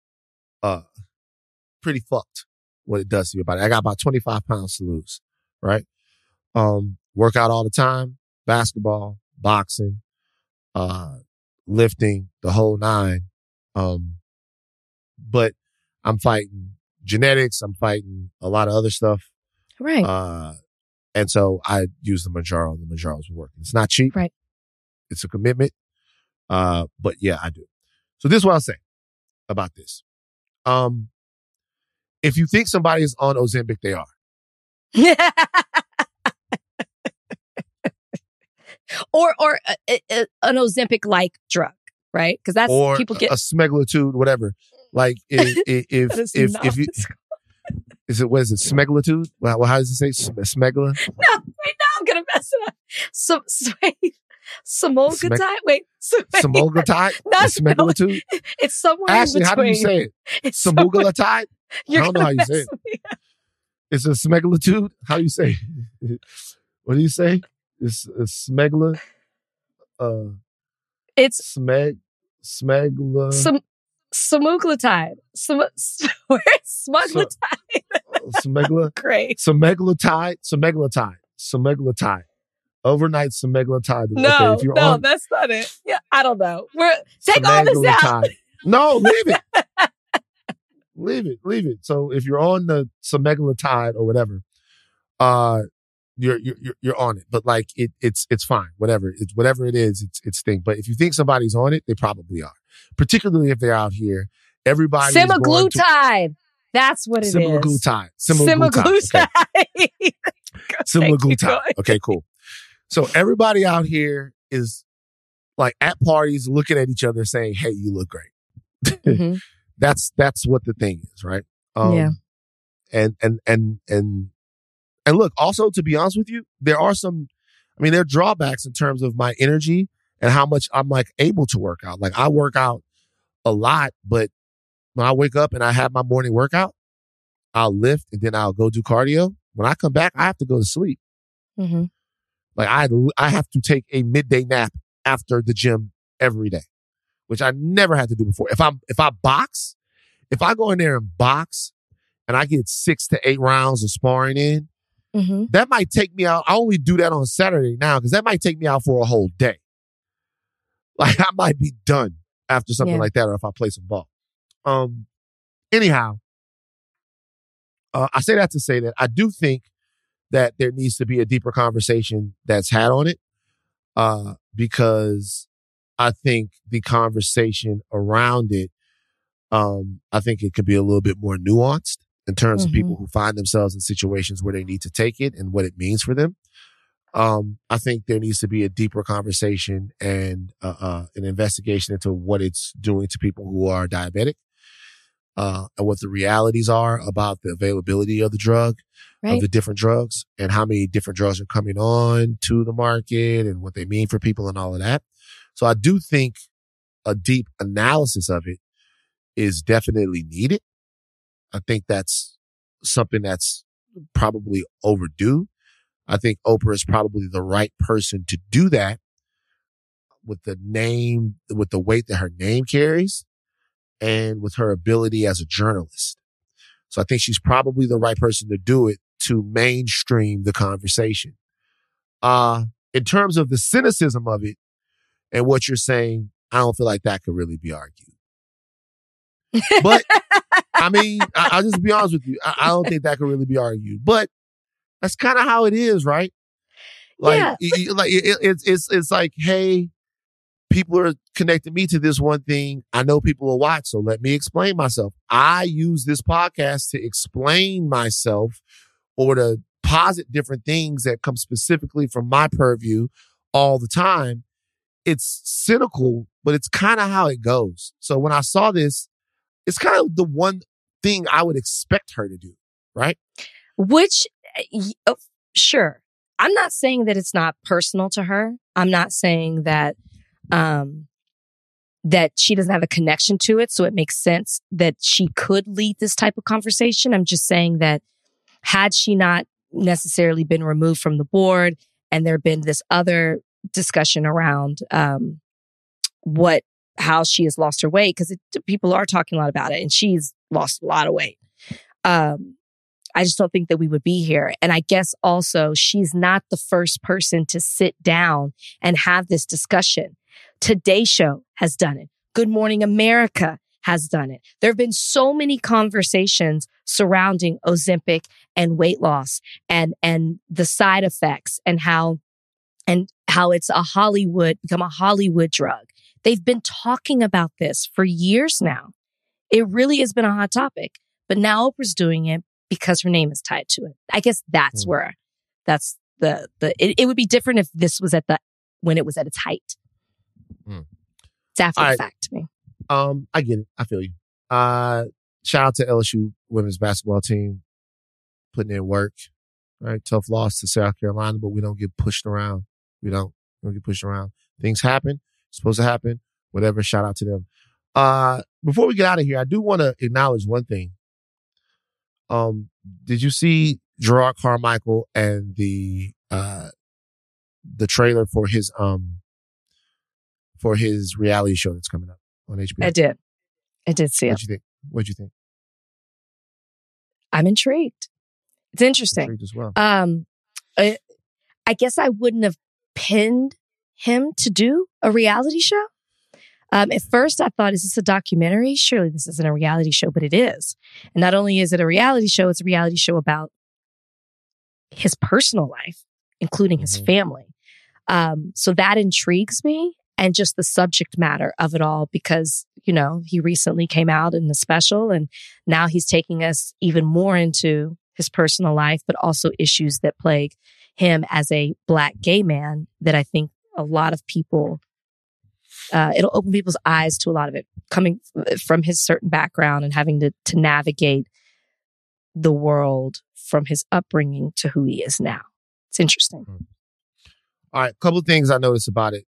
pretty fucked what it does to your body. I got about 25 pounds to lose, right? Work out all the time, basketball, boxing, lifting, the whole nine. But I'm fighting genetics. I'm fighting a lot of other stuff. Right. And so I use the Mounjaro, and the Mounjaro's working. It's not cheap. Right. It's a commitment. But yeah, I do. So this is what I'll say about this. If you think somebody is on Ozempic, they are. or an Ozempic-like drug, right? Because that's or people get a semaglutide, whatever. Like if you is it semaglutide? Well, how does it say smegla? No, wait, now I'm gonna mess it up. Semaglutide. Wait, semaglutide. Semaglutide. It's somewhere Ashley, in between. how do you say it? Semaglutide. I don't know how you say it. It's a semaglutide. How do you say it? What do you say? It's a smegla. It's smegla. Semaglutide. Where's semaglutide? Smegla. Great. Semaglutide. Overnight semaglutide. No, okay, if you're no, on that's not it. Yeah, I don't know. Take all this out. semaglutide. No, leave it. Leave it. So if you're on the semaglutide or whatever, you're on it. But like it's fine. Whatever it is, it's thing. But if you think somebody's on it, they probably are. Particularly if they're out here. Everybody Semaglutide. That's what it is. Semaglutide. Semaglutide. Okay. Semaglutide. Okay, cool. So everybody out here is like at parties looking at each other saying, "Hey, you look great." Mm-hmm. That's what the thing is, right? Yeah. And look, also to be honest with you, there are drawbacks in terms of my energy and how much I'm like able to work out. Like I work out a lot, but when I wake up and I have my morning workout, I'll lift and then I'll go do cardio. When I come back, I have to go to sleep. Mm-hmm. Like I have to take a midday nap after the gym every day, which I never had to do before. If I box, if I go in there and box and I get 6 to 8 rounds of sparring in, mm-hmm. that might take me out. I only do that on Saturday now because that might take me out for a whole day. Like I might be done after something like that, or if I play some ball. Anyhow, I say that to say that I do think that there needs to be a deeper conversation that's had on it, because I think the conversation around it, I think it could be a little bit more nuanced in terms of people who find themselves in situations where they need to take it and what it means for them. I think there needs to be a deeper conversation and an investigation into what it's doing to people who are diabetic, and what the realities are about the availability of the drug, of the different drugs, and how many different drugs are coming on to the market and what they mean for people and all of that. So I do think a deep analysis of it is definitely needed. I think that's something that's probably overdue. I think Oprah is probably the right person to do that with the weight that her name carries and with her ability as a journalist. So I think she's probably the right person to do it to mainstream the conversation. In terms of the cynicism of it and what you're saying, I don't feel like that could really be argued. But I mean, I'll just be honest with you. I don't think that could really be argued, but that's kind of how it is, right? Like, it's like, hey, people are connecting me to this one thing. I know people will watch, so let me explain myself. I use this podcast to explain myself or to posit different things that come specifically from my purview all the time. It's cynical, but it's kind of how it goes. So when I saw this, it's kind of the one thing I would expect her to do, right? Which, sure. I'm not saying that it's not personal to her. I'm not saying that that she doesn't have a connection to it, so it makes sense that she could lead this type of conversation. I'm just saying that had she not necessarily been removed from the board and there been this other discussion around how she has lost her weight, because people are talking a lot about it, and she's lost a lot of weight. I just don't think that we would be here. And I guess also she's not the first person to sit down and have this discussion. Today Show has done it. Good Morning America has done it. There have been so many conversations surrounding Ozempic and weight loss and the side effects and how it's become a Hollywood drug. They've been talking about this for years now. It really has been a hot topic, but now Oprah's doing it because her name is tied to it. I guess that's where it would be different if this was when it was at its height. It's after the fact to me. I get it. I feel you. Shout out to LSU women's basketball team putting in work, right? Tough loss to South Carolina, but we don't get pushed around. We don't get pushed around. Things happen. It's supposed to happen. Whatever. Shout out to them. Before we get out of here, I do want to acknowledge one thing. Did you see Gerard Carmichael and the trailer for his reality show that's coming up on HBO? I did see it. What'd you think? I'm intrigued. It's interesting. Intrigued as well. I guess I wouldn't have pinned him to do a reality show. At first, I thought, is this a documentary? Surely this isn't a reality show, but it is. And not only is it a reality show, it's a reality show about his personal life, including his family. So that intrigues me, and just the subject matter of it all, because, you know, he recently came out in the special, and now he's taking us even more into his personal life, but also issues that plague him as a Black gay man that I think a lot of people, it'll open people's eyes to a lot of it, coming from his certain background and having to navigate the world from his upbringing to who he is now. It's interesting. All right, a couple of things I noticed about it.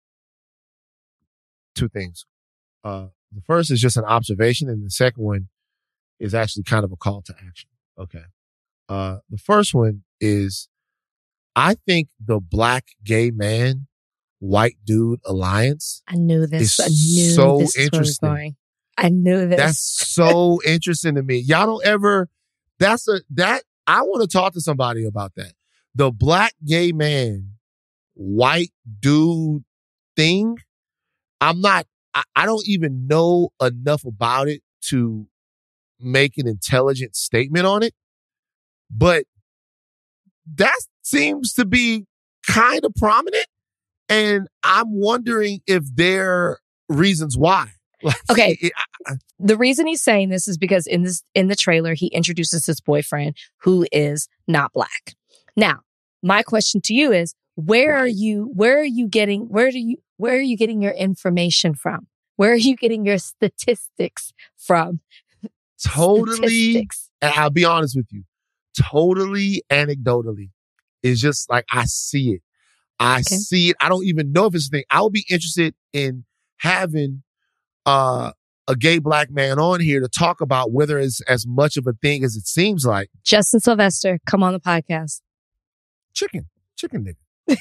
Two things. The first is just an observation, and the second one is actually kind of a call to action. Okay. The first one is, I think the Black gay man, white dude alliance. I knew this. Is I knew so this was interesting. where we're going. I knew this. That's so interesting to me. Y'all don't ever. I want to talk to somebody about that. The Black gay man, white dude thing. I don't even know enough about it to make an intelligent statement on it, but that seems to be kind of prominent. And I'm wondering if there are reasons why. Okay. The reason he's saying this is because in the trailer, he introduces his boyfriend who is not Black. Now, my question to you is, where are you getting your information from? Where are you getting your statistics from? Totally. Statistics. And I'll be honest with you, totally anecdotally. It's just like, I see it. I see it. I don't even know if it's a thing. I would be interested in having a gay Black man on here to talk about whether it's as much of a thing as it seems like. Justin Sylvester, come on the podcast. Chicken nigga.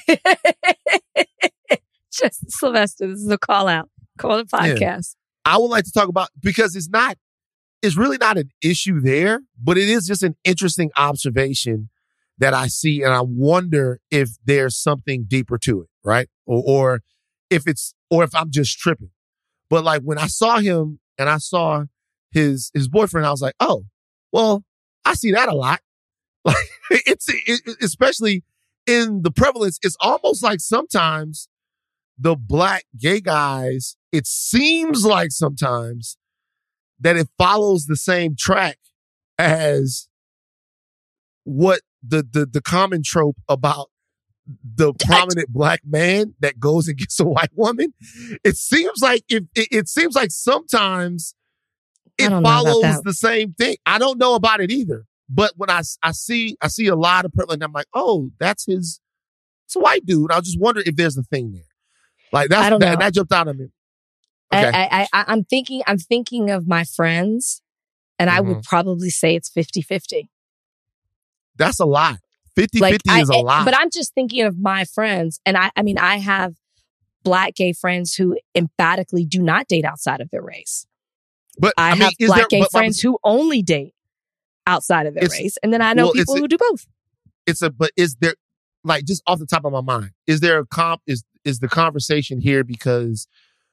Justin Sylvester, this is a call out. Come on the podcast. Yeah. I would like to talk about, because it's really not an issue there, but it is just an interesting observation that I see, and I wonder if there's something deeper to it, right? Or if I'm just tripping. But like, when I saw him and I saw his boyfriend, I was like, oh, well, I see that a lot. Like, especially in the prevalence, it's almost like sometimes the Black gay guys, it seems like sometimes that it follows the same track as what the common trope about the prominent Black man that goes and gets a white woman. It seems like it seems like sometimes it follows the same thing. I don't know about it either. But when I see a lot of prevalent, I'm like, oh, it's a white dude. I just wonder if there's a thing there. Like that jumped out at me. Okay. I'm thinking of my friends, and I would probably say it's 50-50. That's a lot. 50-50 is a lot. But I'm just thinking of my friends. And I have Black gay friends who emphatically do not date outside of their race. But I have Black gay friends who only date outside of their race. And then I know people who do both. But is there, like, just off the top of my mind, is there is the conversation here because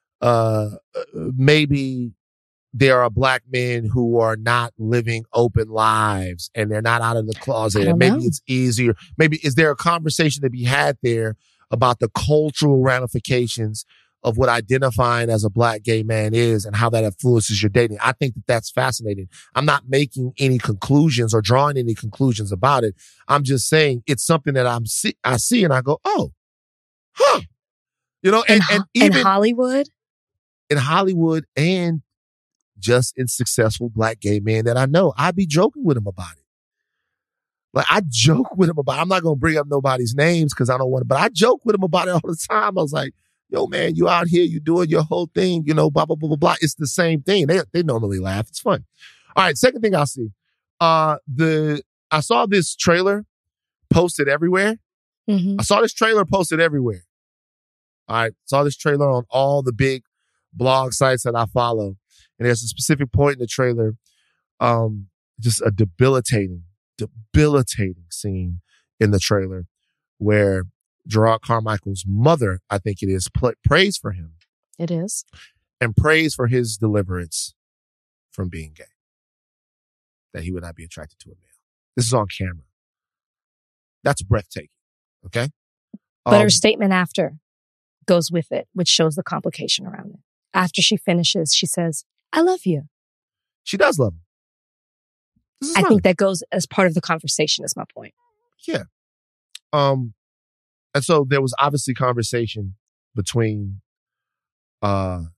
maybe there are Black men who are not living open lives and they're not out of the closet, and maybe it's easier. Maybe is there a conversation to be had there about the cultural ramifications of what identifying as a Black gay man is and how that influences your dating? I think that's fascinating. I'm not making any conclusions or drawing any conclusions about it. I'm just saying it's something that I see and I go, oh, huh. You know, and even in Hollywood and just in successful Black gay men that I know, I'd be joking with him about it. Like, I joke with him about it. I'm not going to bring up nobody's names because I don't want to, but I joke with him about it all the time. I was like, yo, man, you out here, you doing your whole thing, you know, blah, blah, blah, blah, blah. It's the same thing. They normally laugh. It's fun. All right. Second thing I'll see. I saw this trailer posted everywhere. Mm-hmm. I saw this trailer posted everywhere. All right. Saw this trailer on all the big blog sites that I follow. And there's a specific point in the trailer, just a debilitating scene in the trailer where Gerard Carmichael's mother, I think it is, prays for him. It is. And prays for his deliverance from being gay. That he would not be attracted to a male. This is on camera. That's breathtaking. Okay? But her statement after goes with it, which shows the complication around it. After she finishes, she says, I love you. She does love him. I think that goes as part of the conversation, is my point. Yeah. And so there was obviously conversation between people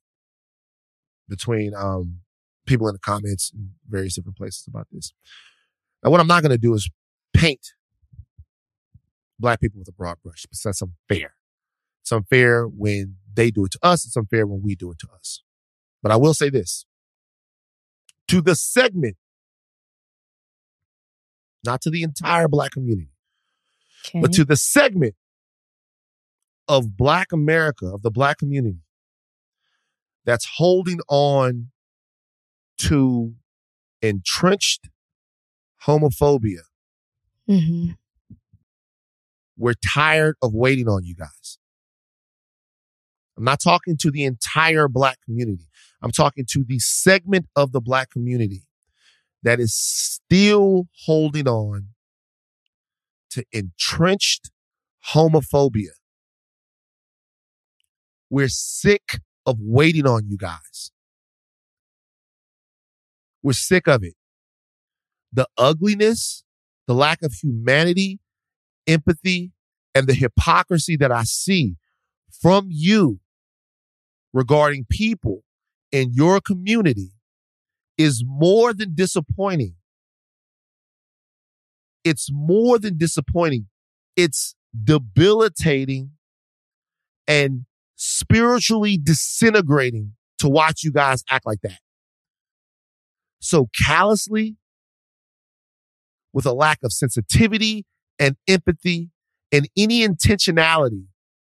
in the comments in various different places about this. Now, what I'm not going to do is paint Black people with a broad brush, because that's unfair. It's unfair when they do it to us. It's unfair when we do it to us. But I will say this. To the segment, not to the entire Black community, but to the segment of Black America, of the Black community, that's holding on to entrenched homophobia. Mm-hmm. We're tired of waiting on you guys. I'm not talking to the entire Black community. I'm talking to the segment of the Black community that is still holding on to entrenched homophobia. We're sick of waiting on you guys. We're sick of it. The ugliness, the lack of humanity, empathy, and the hypocrisy that I see from you regarding people in your community is more than disappointing. It's more than disappointing. It's debilitating and spiritually disintegrating to watch you guys act like that. So callously, with a lack of sensitivity and empathy and any intentionality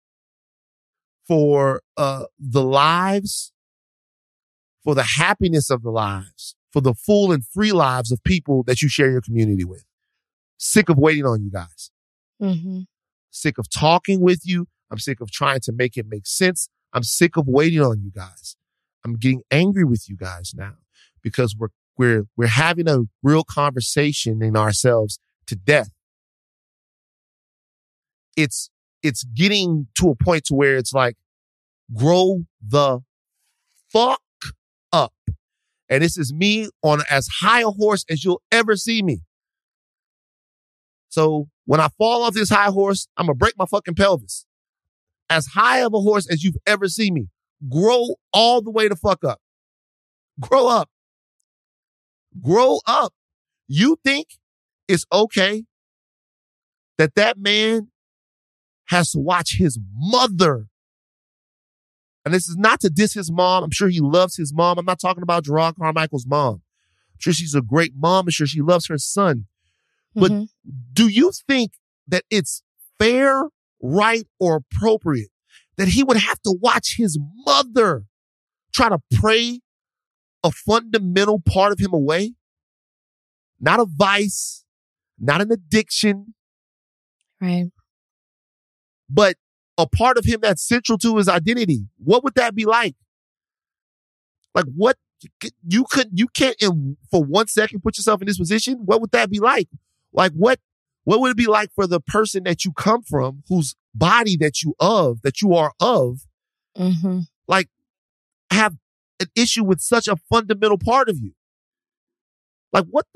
for the lives, for the happiness of the lives, for the full and free lives of people that you share your community with. Sick of waiting on you guys. Mm-hmm. Sick of talking with you. I'm sick of trying to make it make sense. I'm sick of waiting on you guys. I'm getting angry with you guys now because we're having a real conversation in ourselves to death. It's getting to a point to where it's like, grow the fuck up. And this is me on as high a horse as you'll ever see me. So when I fall off this high horse, I'm going to break my fucking pelvis. As high of a horse as you've ever seen me. Grow all the way the fuck up. Grow up. Grow up. You think it's okay that man has to watch his mother. And this is not to diss his mom. I'm sure he loves his mom. I'm not talking about Gerard Carmichael's mom. I'm sure she's a great mom. I'm sure she loves her son. But do you think that it's fair, right, or appropriate that he would have to watch his mother try to pray a fundamental part of him away? Not a vice, not an addiction. Right. But a part of him that's central to his identity. What would that be like? Like what you can't for 1 second put yourself in this position. What would that be like? Like what would it be like for the person that you come from, whose body that you are of, like have an issue with such a fundamental part of you? Like what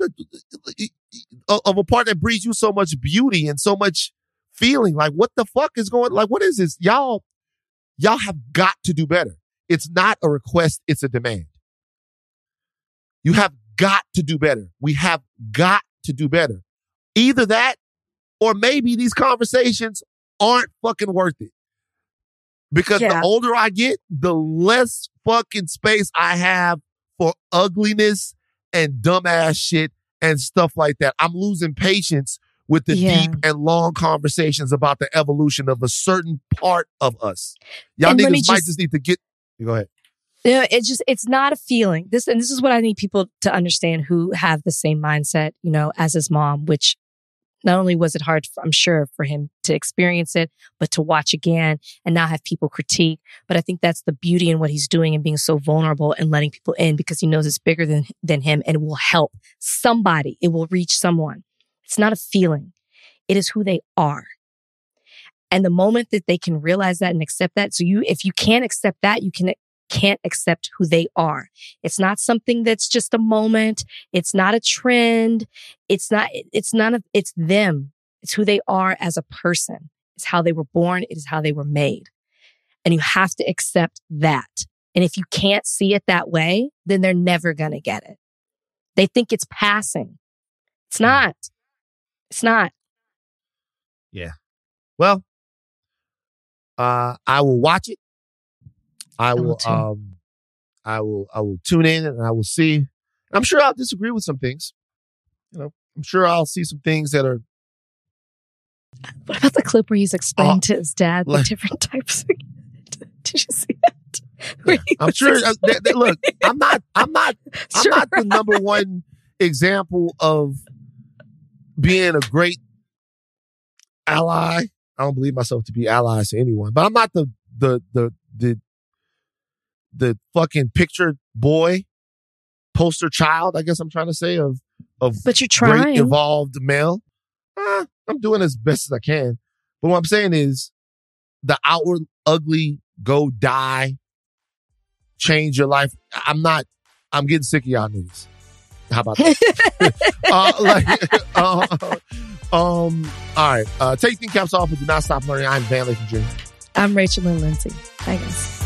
of a part that brings you so much beauty and so much feeling? Like what the fuck is going, like what is this? Y'all have got to do better. It's not a request, it's a demand. You have got to do better. We have got to do better. Either that, or maybe these conversations aren't fucking worth it. Because the older I get, the less fucking space I have for ugliness and dumbass shit and stuff like that. I'm losing patience with the deep and long conversations about the evolution of a certain part of us. Y'all niggas might just need to get... Go ahead. You know, it's not a feeling. This is what I need people to understand who have the same mindset, as his mom, which Not only was it hard, I'm sure, for him to experience it, but to watch again and not have people critique. But I think that's the beauty in what he's doing and being so vulnerable and letting people in because he knows it's bigger than him and it will help somebody. It will reach someone. It's not a feeling. It is who they are. And the moment that they can realize that and accept that, so if you can't accept that, you can't accept who they are. It's not something that's just a moment. It's not a trend. It's them. It's who they are as a person. It's how they were born. It is how they were made. And you have to accept that. And if you can't see it that way, then they're never going to get it. They think it's passing. It's not. It's not. Yeah. Well, I will watch it. I will tune in and I will see. I'm sure I'll disagree with some things. I'm sure I'll see some things that are. What about the clip where he's explaining to his dad the different types? Did you see that? Yeah, I'm sure. Look, I'm not the number one example of being a great ally. I don't believe myself to be allies to anyone, but I'm not the fucking picture boy, poster child, I guess I'm trying to say, of but you're trying. Great evolved male. I'm doing as best as I can. But what I'm saying is the outward ugly, go die, change your life. I'm getting sick of y'all niggas. How about that? All right. Take your caps off and do not stop learning. I'm Van Lathan Jr. I'm Rachel Lynn Lindsay. Bye, guys.